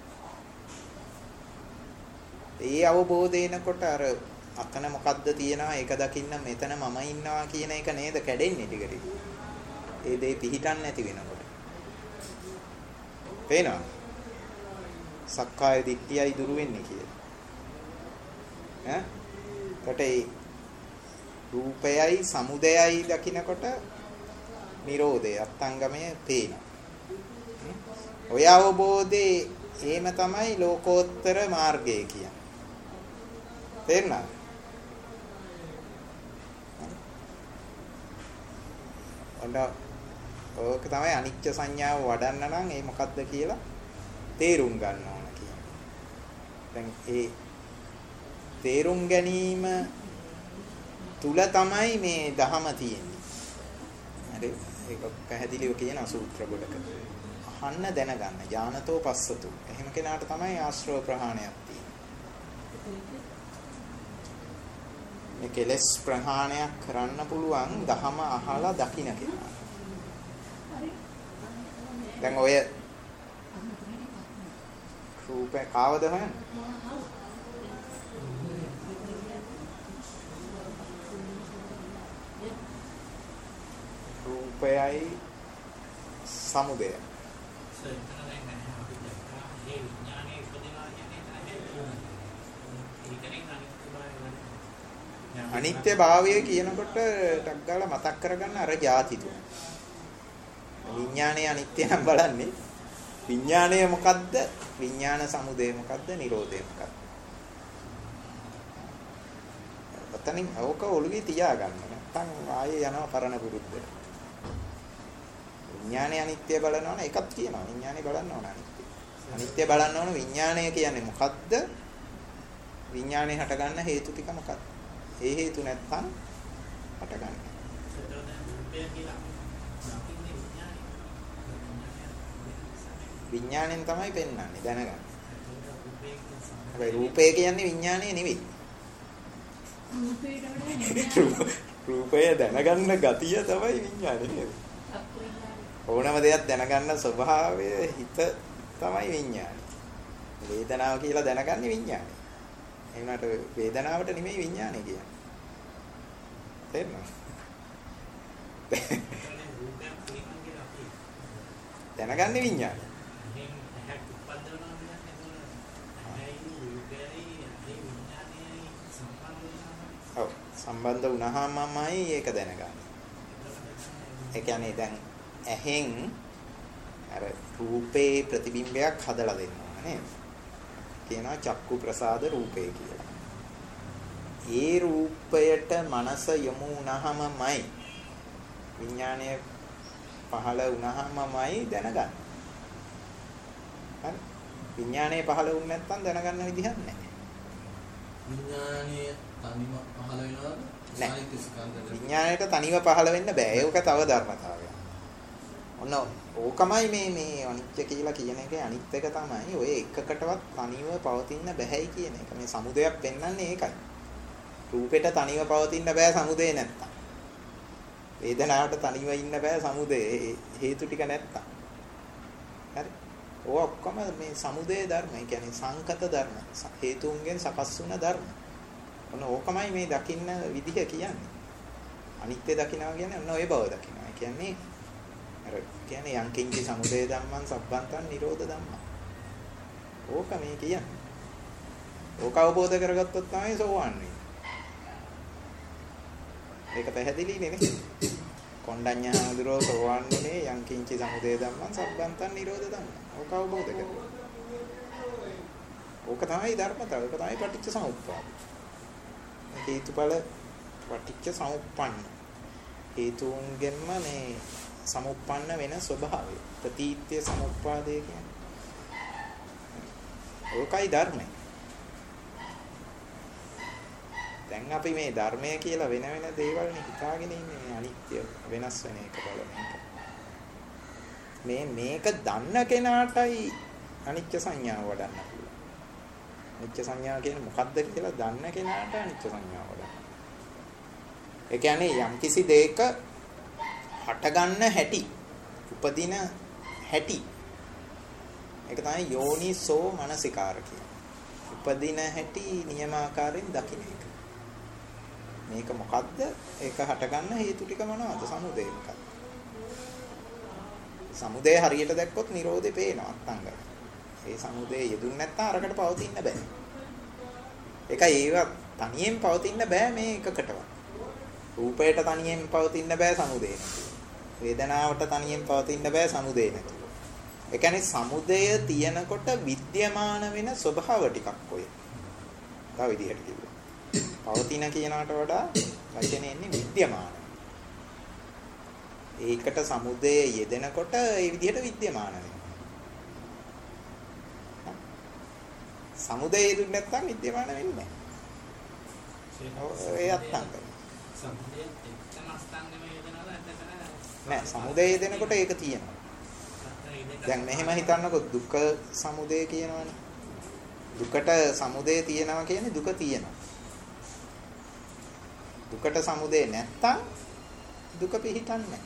ඒ අවබෝධය එනකොට අර අතන මොකද්ද තියෙනවා ඒක දකින්න මෙතන මම ඉන්නවා කියන එක නේද කැඩෙන්නේ ටික ටික. ඒ දේ පිහිටන්නේ නැති වෙනකොට. පේනවා. සක්කාය දිට්ඨියයි දුරු වෙන්නේ කියලා. ඈ? කොටේ රූපයයි සමුදයයි දකින්නකොට නිරෝධය අත්ංගමය පේනවා. ඔය අවබෝධේ එහෙම තමයි ලෝකෝත්තර මාර්ගය කියන්නේ. තේරුණාද? ඔන්න ඕක තමයි අනිත්‍ය සංඥාව වඩන්න නම් ඒ මොකද්ද කියලා තේරුම් ගන්න ඕන කියන්නේ. දැන් ඒ තේරුම් ගැනීම තුල තමයි මේ ධහම තියෙන්නේ. හරි ඒක පැහැදිලිව කියන සූත්‍ර ගොඩක. අහන්න දැනගන්න ඥානතෝ පස්සතු. එහෙම කෙනාට තමයි ආශ්‍රව ප්‍රහාණයක් තියෙන්නේ. මේ කෙලස් ප්‍රහාණයක් කරන්න පුළුවන් ධහම අහලා දකින්න කෙනා. දැන් ඔය රූපේ කාවද හොයන්නේ? රූපයයි සමුදය. අනිත්‍ය භාවය කියනකොට ටක් ගාලා මතක් කරගන්න අර ಜಾති තුන. විඥානයේ අනිත්‍ය නම් බලන්නේ. විඥානය මොකද්ද? විඥාන සමුදය මොකද්ද? නිරෝධය මොකද්ද? ඔතනින් අවක ඔළුවේ තියාගන්න. නැත්නම් ආයේ යනවා පරණ පුරුද්දට. විඥානයේ අනිත්‍ය බලනවනේ එකක් කියනවා. විඥානේ බලන්න ඕන අනිත්‍ය. අනිත්‍ය බලන්න ඕන විඥානය කියන්නේ මොකද්ද? විඥානේ හටගන්න හේතු ටික මොකක්ද? ඒ හේතු නැත්තම් හටගන්නේ. විඥාණයෙන් තමයි පෙන්වන්නේ දැනගන්න. හැබැයි රූපය කියන්නේ විඥානය නෙවෙයි. රූපය දැනගන්න ගතිය තමයි විඥානේ නේද? ඕනම දෙයක් දැනගන්න ස්වභාවය හිත තමයි විඥානේ. වේදනාව කියලා දැනගන්නේ විඥානේ. ඒ වුණාට වේදනාවට නෙමෙයි විඥානේ කියන්නේ. තේරෙනවද? රූපයක් තියෙනවා කියලා අපි දැනගන්නේ විඥානය. එහෙන් ඇහැක් උපද්දවනවා කියන්නේ එතකොට ඇහැයි රූපයයි ඒ විඥානයයි සම්බන්ධ වෙනවා. ඔව් සම්බන්ධ වුණාමමයි ඒක දැනගන්නේ. ඒ කියන්නේ දැන් ඇහෙන් අර රූපේ ප්‍රතිබිම්බයක් හදලා දෙනවා නේද? කියනවා චක්කු ප්‍රසාද රූපේ කියලා. ඒ රූපයට මනස යොමු වුණාමමයි විඥානය පහළ වුණාමමයි දැනගන්නේ. හරි? විඥානය පහළ වුණ නැත්නම් දැනගන්න විදිහක් නැහැ. විඥානයේ තනිව පහළ වෙනවද? නැහැ. ස්කන්ධවල. විඥාණයට තනිව පහළ වෙන්න බෑ. ඒක තව ධර්මතාවයක්. ඔන්න ඕකමයි මේ මේ අනිත්‍ය කියලා කියන එකේ අනිත් එක තමයි ඔය එකකටවත් තනිව පවතින්න බෑයි කියන එක. මේ සමුදයක් පෙන්වන්නේ ඒකයි. රූපෙට තනිව පවතින්න බෑ සමුදේ නැත්තම්. වේදනාවට තනිව ඉන්න බෑ සමුදේ හේතු ටික නැත්තම්. හරි? ඔය ඔක්කොම මේ සමුදේ ධර්ම. ඒ කියන්නේ සංකත ධර්ම. හේතුන්ගෙන් සකස් වුණ ධර්ම. ඔන්න ඕකමයි මේ දකින්න විදිහ කියන්නේ. අනිත්‍ය දකින්නවා කියන්නේ ඔන්න ඔය බව දකින්නවා. ඒ කියන්නේ අර කියන්නේ යංකින්චි සමුදය ධම්මං සබ්බන්තං නිරෝධ ධම්මං. ඕක මේ කියන්නේ. ඕක අවබෝධ කරගත්තොත් තමයි සෝවාන් වෙන්නේ. ඒක පැහැදිලි නෙමෙයි. කොණ්ඩඤ්ඤාඳුරෝ සෝවාන් වෙන්නේ යංකින්චි සමුදය ධම්මං සබ්බන්තං නිරෝධ ධම්මං. ඕක අවබෝධ කරගන්න. ඕක තමයි ධර්මතාවය. ඒක තමයි පටිච්ච සමුප්පාද. හේතුඵල පටිච්ච සමුප්පන්න. හේතුන්ගෙන්ම මේ සමුප්පන්න වෙන ස්වභාවය. ප්‍රතිත්‍ය සමුප්පාදය කියන්නේ. ඕකයි ධර්මය. දැන් අපි මේ ධර්මය කියලා වෙන වෙන දේවල් නේ හිතාගෙන ඉන්නේ මේ අනිත්‍ය වෙනස් වෙන එක බලන එක. මේ මේක දන්න කෙනාටයි අනිත්‍ය සංඥාව වඩන්න පුළුවන්. අනිත්‍ය සංඥාව කියන්නේ මොකක්ද කියලා දන්න කෙනාට අනිත්‍ය සංඥාව වඩන්න. ඒ කියන්නේ යම්කිසි දෙයක හටගන්න හැටි, උපදින හැටි. ඒක තමයි යෝනිසෝ මනසිකාර කියන්නේ. උපදින හැටි නියමාකාරයෙන් දකින්න එක. මේක මොකද්ද? ඒක හටගන්න හේතු ටික මොනවද? සමුදය මොකක්ද? සමුදය හරියට දැක්කොත් නිරෝධේ පේනවා අත්ංගය. ඒ සමුදය යෙදුන්නේ නැත්නම් අරකට පවතින්න බෑ. ඒකයි ඒවා තනියෙන් පවතින්න බෑ මේ එකකටවත්. රූපයට තනියෙන් පවතින්න බෑ සමුදය නැතුව. වේදනාවට තනියෙන් පවතින්න බෑ සමුදය නැතුව. ඒ කියන්නේ සමුදය තියෙනකොට විද්‍යමාන වෙන ස්වභාව ටිකක් ඔය. තව විදිහට කිව්වොත්. පවතින කියනකට වඩා වචනේ එන්නේ විද්‍යමාන. ඒකට සමුදය යෙදෙනකොට ඒ විදිහට විද්‍යමාන වෙනවා. සමුදය යෙදුනේ නැත්නම් විද්‍යමාන වෙන්නේ නැහැ. ඒ අත්ංගය. සමුදය එක්කම අස්තංගෙම යෙදෙනවද නැත්නම් නෑ සමුදය යෙදෙනකොට ඒක තියෙනවා. දැන් මෙහෙම හිතන්නකො දුක සමුදය කියනවනේ. දුකට සමුදය තියෙනවා කියන්නේ දුක තියෙනවා. දුකට සමුදය නැත්තම් දුක පිහිටන්නේ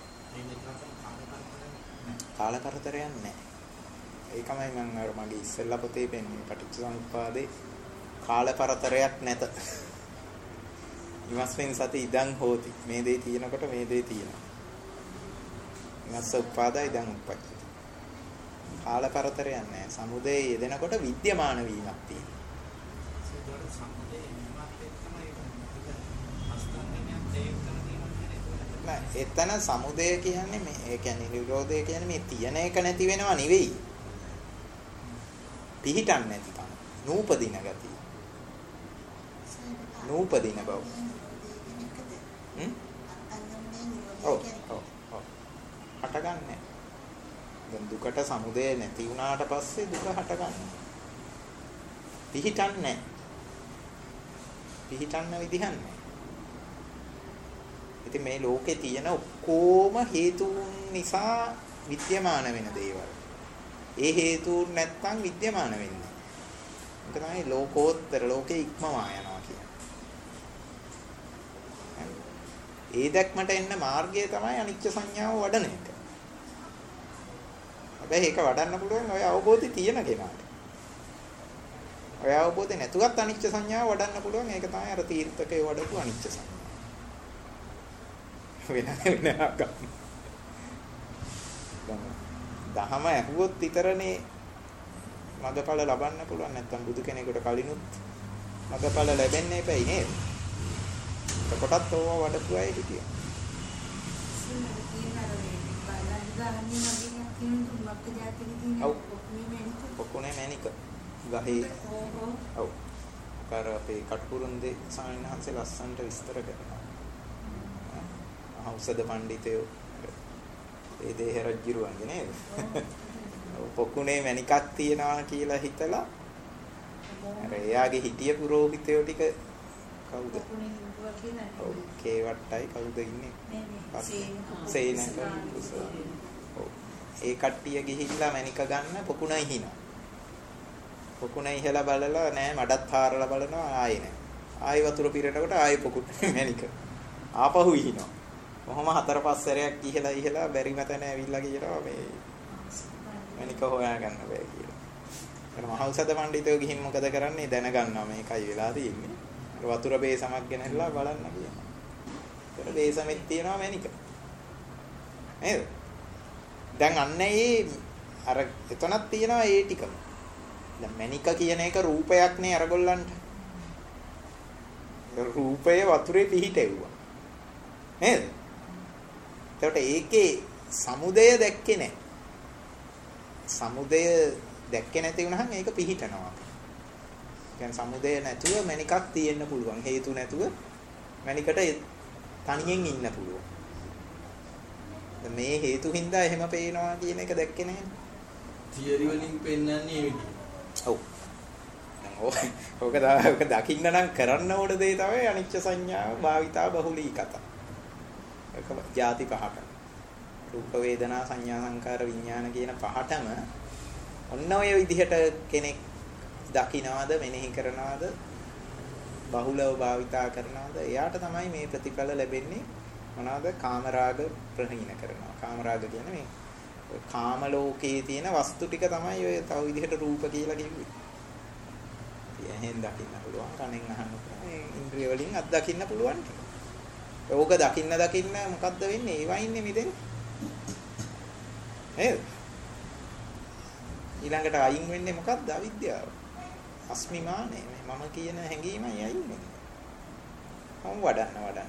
නැහැ. කාල කරදරයක් නැහැ. ඒකමයි මම අර මගේ ඉස්සෙල්ලා පොතේ පෙන්නේ පටිච්චසමුප්පාදේ කාල කරදරයක් නැත. ඉමස්මින් සති ඉදං හෝති. මේ දේ තියෙනකොට මේ දේ තියෙනවා. ඉමස්ස උපාදා ඉදං උප්පජ්ජති. කාල කරදරයක් නැහැ. සමුදය යෙදෙනකොට විද්‍යමාන වීමක් තියෙනවා. එතන සමුදය කියන්නේ මේ ඒ කියන්නේ නිරෝධය කියන්නේ මේ තියෙන එක නැති වෙනව නෙවෙයි. පිහිටන්නේ නැති කම. නූපදින ගතිය. නූපදින බව. හ්ම්? ඔව් ඔව් ඔව්. හටගන්නේ. දැන් දුකට සමුදය නැති වුණාට පස්සේ දුක හටගන්නේ. පිහිටන්නේ. පිහිටන්න විදිහක් නැහැ. ඉතින් මේ ලෝකේ තියෙන ඔක්කොම හේතුන් නිසා විද්‍යමාන වෙන දේවල්. ඒ හේතුන් නැත්තම් විද්‍යමාන වෙන්නේ. ඒක තමයි ලෝකෝත්තර ලෝකේ ඉක්මවා යනවා කියන්නේ. ඒ දැක්මට එන්න මාර්ගය තමයි අනිත්‍ය සංඥාව වඩන එක. හැබැයි ඒක වඩන්න පුළුවන් ඔය අවබෝධය තියෙන කෙනාට. ඔය අවබෝධය නැතුවත් අනිත්‍ය සංඥාව වඩන්න පුළුවන්. ඒක තමයි අර තීර්ථකේ වඩපු අනිත්‍ය සංඥාව. වෙන වෙන ගන්න. දහම ඇහුවොත් විතරනේ මගපල ලබන්න පුළුවන්. නැත්තම් බුදු කෙනෙකුට කලිනුත් මගපල ලැබෙන්නේ නැපයි නේද? කොටත් ඕවා වඩපු අය හිටියා. පොකුණේ මැනික ගහේ ඔව් කර අපේ කටුකුරුන්දේ ස්වාමීන් වහන්සේ ලස්සනට විස්තර කරනවා. ඖෂධ පඬිතයෝ ඒ දේහ රජුරුවන්ගේ නේද? පොකුණේ මැනිකක් තියනවා කියලා හිතලා අර එයාගේ හිටිය පුරෝහිතයෝ ටික කවුද? ඔව් කේවට්ටයි කවුද ඉන්නේ? සේනක ඔව් ඒ කට්ටිය ගිහිල්ලා මැනික ගන්න පොකුණයි හිනා. පොකුණයි ඉහලා බලලා නෑ මඩත් හාරලා බලනවා ආයේ නෑ. ආයි වතුර පිරෙනකොට ආයි පොකුණේ මැනික. ආපහු ඉහිනවා. කොහොම හතර පහ සැරයක් ඉහලා ඉහලා බැරි මතන ඇවිල්ලා කියනවා මේ මැනික හොයා ගන්න බෑ කියලා. ඊට මහෞෂධ පඬිතුයෝ ගිහින් මොකද කරන්නේ දැනගන්නවා මේකයි වෙලා තියෙන්නේ. වතුර බේසමක් ගෙනල්ලා බලන්න කියනවා. ඒතර බේසමෙත් තියෙනවා මැනික. නේද? දැන් අන්න ඒ අර එතනක් තියෙනවා ඒ ටිකම. දැන් මැනික කියන එක රූපයක් නේ අරගොල්ලන්ට. රූපය වතුරේ පිහිටෙව්වා. නේද? එතකොට ඒකේ සමුදය දැක්කේ නැහැ. සමුදය දැක්කේ නැති වුණාම ඒක පිහිටනවා. කියන්නේ සමුදය නැතුව මැනිකක් තියෙන්න පුළුවන්. හේතු නැතුව මැනිකට තනියෙන් ඉන්න පුළුවන්. මේ හේතු හින්දා එහෙම පේනවා කියන එක දැක්කේ නැහැ. තියරි වලින් පෙන්වන්නේ මේ විදිහට. ඔව්. ඔක ඔක දකින්න නම් කරන්න ඕන දේ තමයි අනිච්ච සංඥාව භාවිතා බහුලී කතා. ඒක ಜಾති පහක. රූප වේදනා සංඥා සංකාර විඥාන කියන පහටම ඔන්න ඔය විදිහට කෙනෙක් දකින්නවද මෙනෙහි කරනවද බහුලව භාවිතා කරනවද එයාට තමයි මේ ප්‍රතිඵල ලැබෙන්නේ. මොනවාද? කාමරාග ප්‍රහීන කරනවා. කාමරාග කියන්නේ මේ කාම ලෝකයේ තියෙන වස්තු ටික තමයි ඔය තව විදිහට රූප කියලා කිව්වේ. එහෙන් දකින්න පුළුවන්, කනෙන් අහන්න පුළුවන්, ඉන්ද්‍රිය වලින් අත් දකින්න පුළුවන්. ඕක දකින්න දකින්න මොකද්ද වෙන්නේ? ඒවා ඉන්නේ මෙතන. නේද? ඊළඟට අයින් වෙන්නේ මොකද්ද? අවිද්‍යාව. අස්මිමානේ මම කියන හැඟීමයි අයින් වෙන්නේ. මම වඩන්න වඩන්න.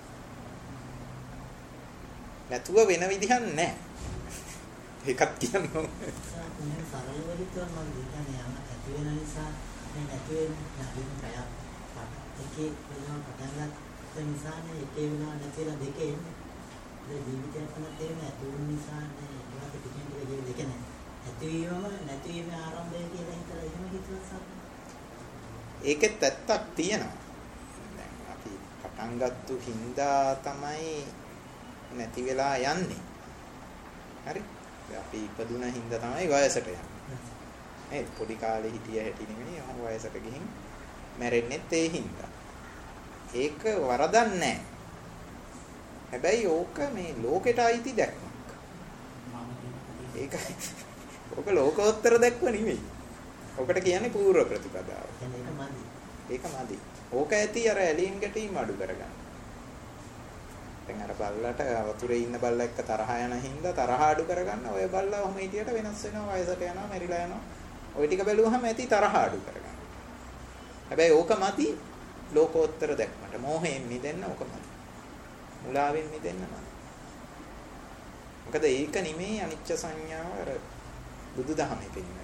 නැතුව වෙන විදිහක් නැහැ. ඒකත් කියන්න ඕනේ. සරල වෙලිතුන් මම කියන්නේ යම ඇති වෙන නිසා මේ නැති වෙන නැතිම ප්‍රයක් එකේ වෙනවා පටන් ගන්න නිසානේ එකේ වෙනවා නැතිලා දෙකේ එන්නේ. ඒ ජීවිතය අපනත් එන්නේ ඇති වෙන නිසානේ ඒකට පිටින් ටික දෙක නැහැ. ඇතිවීමම නැතිවීම ආරම්භය කියලා හිතලා එහෙම හිතුවසක්. ඒකෙත් ඇත්තක් තියෙනවා. දැන් අපි පටන් ගත්තු හින්දා තමයි නැති වෙලා යන්නේ. හරි? අපි ඉපදුන හින්දා තමයි වයසට යන්නේ. නේද? පොඩි කාලේ හිටිය හැටි නෙමෙයි ඔහොම වයසට ගිහින් මැරෙන්නෙත් ඒ හින්දා. ඒක වරදක් නැහැ. හැබැයි ඕක මේ ලෝකෙට අයිති දැක්මක්. ඒක ඕක ලෝකෝත්තර දැක්ව නෙමෙයි. ඔකට කියන්නේ පූර්ව ප්‍රතිපදාව. ඒක මදි. ඒක මදි. ඕක ඇති අර ඇලීම් ගැටීම් අඩු කරගන්න. දැන් අර බල්ලට වතුරේ ඉන්න බල්ලා එක්ක තරහ යන හින්දා තරහ අඩු කරගන්න ඔය බල්ලා ඔහම හිටියට වෙනස් වෙනවා වයසට යනවා මෙරිලා යනවා. ওই ටික බැලුවහම ඇති තරහ අඩු කරගන්න. හැබැයි ඕක මදි ලෝකෝත්තර දැක්මට. මෝහයෙන් මිදෙන්න ඕක මදි. මුලාවෙන් මිදෙන්න මදි. මොකද ඒක නෙමේ අනිච්ච සංඥාව අර බුදුදහමේ පෙන්නන.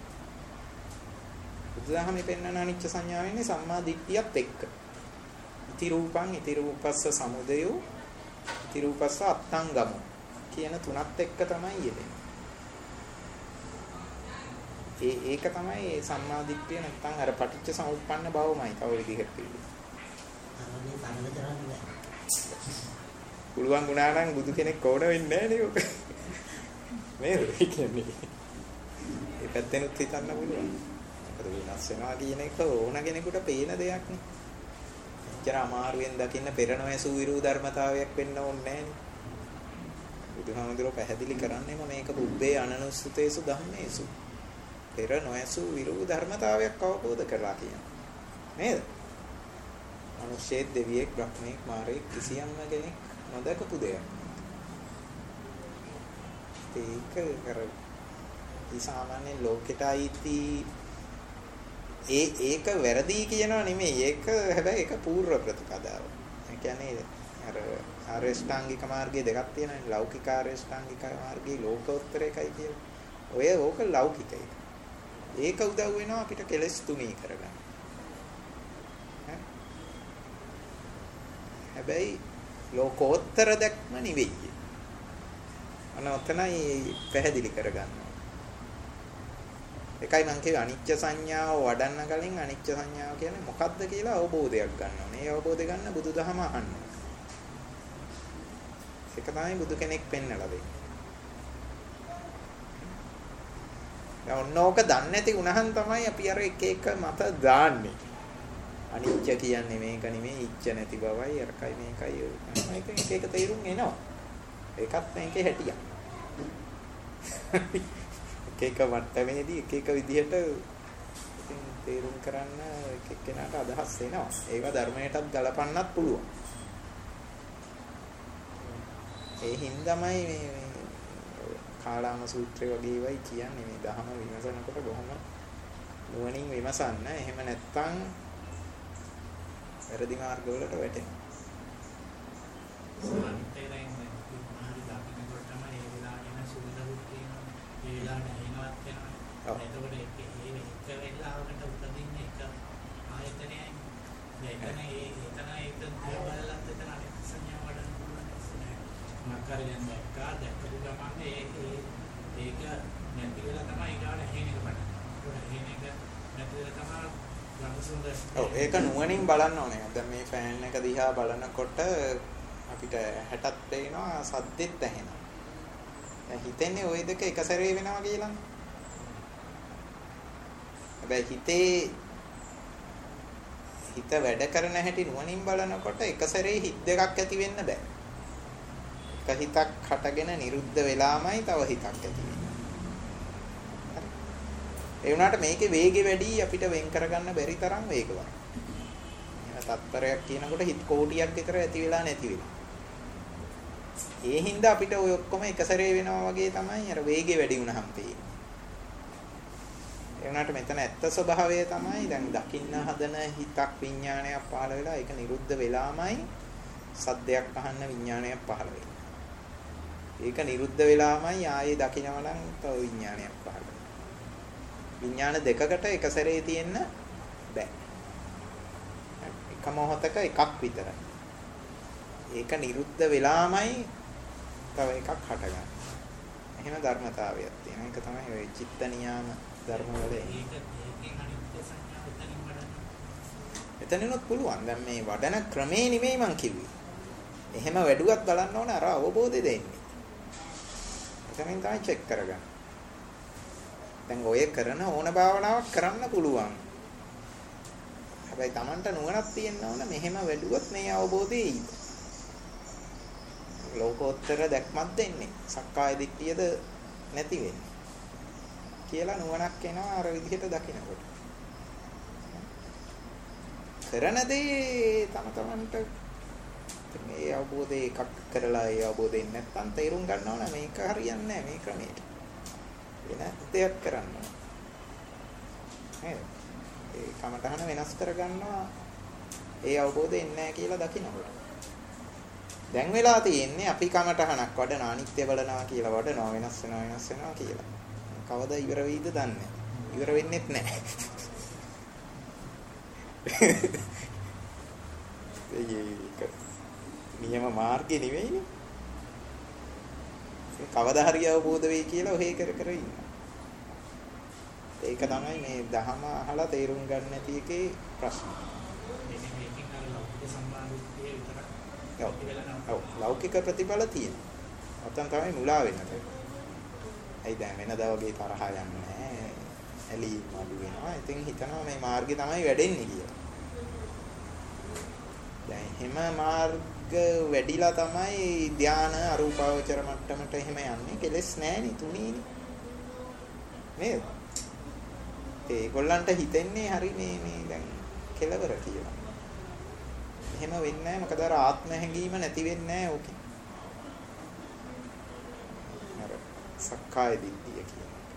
බුදුදහමේ පෙන්නන අනිච්ච සංඥාව වෙන්නේ සම්මා දිට්ඨියත් එක්ක. ඉති රූපං ඉති රූපස්ස සමුදයෝ ඉති රූපස්ස අත්තංගම කියන තුනත් එක්ක තමයි යෙදෙන්නේ. ඒ ඒක තමයි සම්මා දිට්ඨිය නැත්නම් අර පටිච්ච සමුප්පන්න බවමයි තව විදිහකට පිළිගන්නේ. අරනේ සරල කරන්නේ. පුළුවන් වුණා නම් බුදු කෙනෙක් ඕන වෙන්නේ නැහැ නේ ඔක. නේද? ඒ කියන්නේ. ඒ පැත්තෙනුත් හිතන්න පුළුවන්. මොකද වෙනස් වෙනවා කියන එක ඕන කෙනෙකුට පේන දෙයක් නේ. එච්චර අමාරුවෙන් දකින්න පෙර නොයසු විරූ ධර්මතාවයක් වෙන්න ඕනේ නැහැ නේ. බුදුහාමුදුරුවෝ පැහැදිලි කරන්නේම මේක බුබ්බේ අනනුස්සතේසු ධම්මේසු. පෙර නොයසු විරූ ධර්මතාවයක් අවබෝධ කරලා කියනවා. නේද? මිනිස්සෙක් දෙවියෙක් බ්‍රහ්මෙක් මාරෙක් කිසියම්ම කෙනෙක් නොදකපු දෙයක්. ඒක කර ඒ සාමාන්‍ය ලෝකෙට අයිති ඒ ඒක වැරදි කියනවා නෙමෙයි. ඒක හැබැයි ඒක පූර්ව ප්‍රතිපදාව. ඒ කියන්නේ අර ආරේෂ්ඨාංගික මාර්ගයේ දෙකක් තියෙනවානේ. ලෞකික ආරේෂ්ඨාංගික මාර්ගයේ ලෝකෝත්තර එකයි කියලා. ඔය ඕක ලෞකිකයි. ඒක උදව් වෙනවා අපිට කෙලස් තුනී කරගන්න. හැබැයි ලෝකෝත්තර දැක්ම නෙවෙයි. අනවතනයි පැහැදිලි කරගන්න. එකයි මම කිව්වේ අනිච්ච සංඥාව වඩන්න කලින් අනිච්ච සංඥාව කියන්නේ මොකක්ද කියලා අවබෝධයක් ගන්න ඕනේ. ඒ අවබෝධය ගන්න බුදුදහම අහන්න. ඒක තමයි බුදු කෙනෙක් පෙන්වලා දෙන්නේ. දැන් ඔන්නෝක දන්නේ නැති වුණහන් තමයි අපි අර එක එක මත දාන්නේ. අනිච්ච කියන්නේ මේක නෙමෙයි, ඉච්ඡ නැති බවයි, අරකයි මේකයි. මේක එක එක තේරුම් එනවා. ඒකත් මේකේ හැටියක්. එක එක වට්ටමේදී එක එක විදිහට ඉතින් තේරුම් කරන්න එක එක්කෙනාට අදහස් එනවා. ඒවා ධර්මයටත් ගලපන්නත් පුළුවන්. ඒ හින්දාමයි මේ කාලාම සූත්‍රය වගේ ඒවායි කියන්නේ මේ දහම විමසනකොට බොහොම නුවණින් විමසන්න. එහෙම නැත්නම් වැරදි මාර්ගවලට වැටෙනවා. එතකොට ඒක ඒක වෙලාවකට උපදින්නේ එක ආයතනයයි. එතන ඒ එතන ඒක බලලත් එතන සංඥා වඩන්න පුළුවන්. මකරෙන් දැක්කා දැක්කු ගමන් ඒ ඒක නැති වෙලා තමයි ඊගාට හේන එක පටන් ගන්න. හේන එක නැති වෙලා තමයි ගමසුන්ද. ඔව් ඒක නුවණින් බලන්න ඕනේ. දැන් මේ ෆෑන් එක දිහා බලනකොට අපිට හැටක් පේනවා, සද්දෙත් ඇහෙනවා. දැන් හිතෙන්නේ ওই දෙක එක සැරේ වෙනවා කියලානේ. හැබැයි හිතේ හිත වැඩ කරන හැටි නුවණින් බලනකොට එක සැරේ හිත දෙකක් ඇති වෙන්න බෑ. එක හිතක් හටගෙන නිරුද්ධ වෙලාමයි තව හිතක් ඇති වෙන්නේ. හරි. ඒ වුණාට මේකේ වේගය වැඩි අපිට වෙන් කරගන්න බැරි තරම් වේගවත්. එහෙනම් තත්පරයක් කියනකොට හිත කෝටියක් විතර ඇති වෙලා නැති වෙලා. ඒ හින්දා අපිට ඔය ඔක්කොම එක සැරේ වෙනවා වගේ තමයි අර වේගය වැඩි වුණාම පේන්නේ. ඒ වුණාට මෙතන ඇත්ත ස්වභාවය තමයි දැන් දකින්න හදන හිතක් විඥානයක් පහළ වෙලා ඒක නිරුද්ධ වෙලාමයි සද්දයක් අහන්න විඥානයක් පහළ වෙන්නේ. ඒක නිරුද්ධ වෙලාමයි ආයේ දකින්නවා නම් තව විඥානයක් පහළ වෙනවා. විඥාන දෙකකට එක සැරේ තියෙන්න බෑ. එක මොහොතක එකක් විතරයි. ඒක නිරුද්ධ වෙලාමයි තව එකක් හටගන්නේ. එහෙම ධර්මතාවයක් තියෙනවා. ඒක තමයි ඔය චිත්ත නියාම ධර්ම වල ඒක ඒකෙන් අනිත්‍ය සංඥාව උතනින් වඩන්න. එතනිනුත් පුළුවන්. දැන් මේ වඩන ක්‍රමේ නෙමෙයි මං කිව්වේ. එහෙම වැඩුවත් බලන්න ඕනේ අර අවබෝධය දෙන්නේ. එතනින් තමයි චෙක් කරගන්න. දැන් ඔය කරන ඕන භාවනාවක් කරන්න පුළුවන්. හැබැයි Tamanට නුවණක් තියෙන්න ඕන මෙහෙම වැඩුවොත් මේ අවබෝධය එයි. ලෝකෝත්තර දැක්මක් දෙන්නේ. සක්කාය දිට්ඨියද නැති වෙන්නේ. කියලා නුවණක් එනවා අර විදිහට දකිනකොට. කරන දේ තම තමන්ට මේ අවබෝධය එකක් කරලා ඒ අවබෝධයෙන් නැත්තම් තේරුම් ගන්න ඕන මේක හරියන්නේ නැහැ මේ ක්‍රමයට. වෙන දෙයක් කරන්න ඕන. නේද? ඒ කමතහන වෙනස් කර ගන්නවා ඒ අවබෝධයෙන් නැහැ කියලා දකිනකොට. දැන් වෙලා තියෙන්නේ අපි කමතහනක් වඩන අනිත්‍ය බලනවා කියලා වඩනවා වෙනස් වෙනවා වෙනස් වෙනවා කියලා. කවදා ඉවර වෙයිද දන්නේ නැහැ. ඉවර වෙන්නෙත් නැහැ. ඒක නියම මාර්ගය නෙවෙයිනේ. ඒ කවදා හරි අවබෝධ වෙයි කියලා ඔහේ කර කර ඉන්නවා. ඒක තමයි මේ දහම අහලා තේරුම් ගන්න නැති එකේ ප්‍රශ්න. ඔව් ලෞකික ප්‍රතිඵල තියෙනවා. අතන තමයි මුලා වෙන්නේ. ඒ දැන් වෙනදා වගේ තරහ යන්නේ නැහැ. ඇලීම් අඩු වෙනවා. ඉතින් හිතනවා මේ මාර්ගේ තමයි වැඩෙන්නේ කියලා. දැන් හිම මාර්ග වැඩිලා තමයි ධාන අරූපාවචර මට්ටමට එහෙම යන්නේ. කෙලස් නැහෙනි තුනීනි. නේද? ඒගොල්ලන්ට හිතෙන්නේ හරි මේ මේ දැන් කෙලවර කියලා. එහෙම වෙන්නේ නැහැ. මොකද අර ආත්ම හැඟීම නැති වෙන්නේ නැහැ ඕකේ. සක්කාය දිට්ඨිය කියන එක.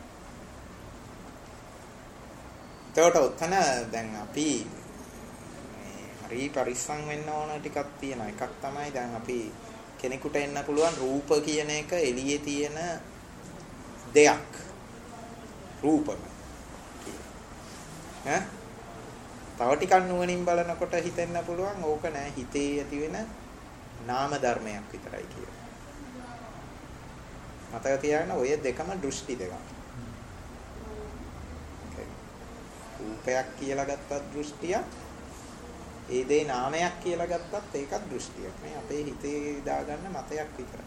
එතකොට උතන දැන් අපි මේ හරි පරිස්සම් වෙන්න ඕන ටිකක් තියෙනවා. එකක් තමයි දැන් අපි කෙනෙකුට එන්න පුළුවන් රූප කියන එක එළියේ තියෙන දෙයක්. රූපම. ඈ? තව ටිකක් නුවණින් බලනකොට හිතෙන්න පුළුවන් ඕක නෑ හිතේ ඇති වෙන නාම ධර්මයක් විතරයි කියලා. මතක තියාගන්න ඔය දෙකම දෘෂ්ටි දෙකක්. රූපයක් කියලා ගත්තත් දෘෂ්ටිය, ඒ දේ නාමයක් කියලා ගත්තත් ඒකත් දෘෂ්ටියක්. මේ අපේ හිතේ දාගන්න මතයක් විතරයි.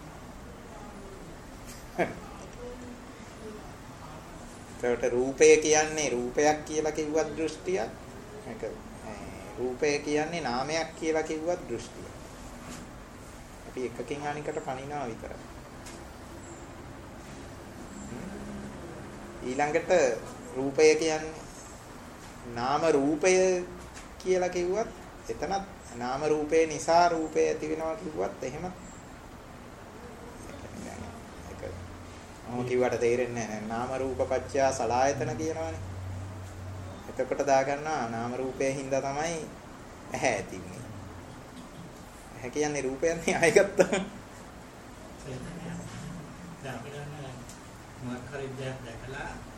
ඒකට රූපය කියන්නේ රූපයක් කියලා කිව්වත් දෘෂ්ටියක්. මේක රූපය කියන්නේ නාමයක් කියලා කිව්වත් දෘෂ්ටියක්. අපි එකකින් අනිකට පනිනවා විතරයි. ඊළඟට රූපය කියන්නේ නාම රූපය කියලා කිව්වත් එතනත් නාම රූපේ නිසා රූපය ඇති වෙනවා කිව්වත් එහෙම ඒක මම කිව්වට තේරෙන්නේ නැහැ. නාම රූප පත්‍ය සලආයතන කියනවනේ. එතකොට දාගන්නවා නාම රූපයේ හින්දා තමයි ඇහැ ඇතින්නේ. ඇහැ කියන්නේ රූපයන්නේ ආයෙගත්තා. දැන් අපිට මොකක් හරි දෙයක් දැකලා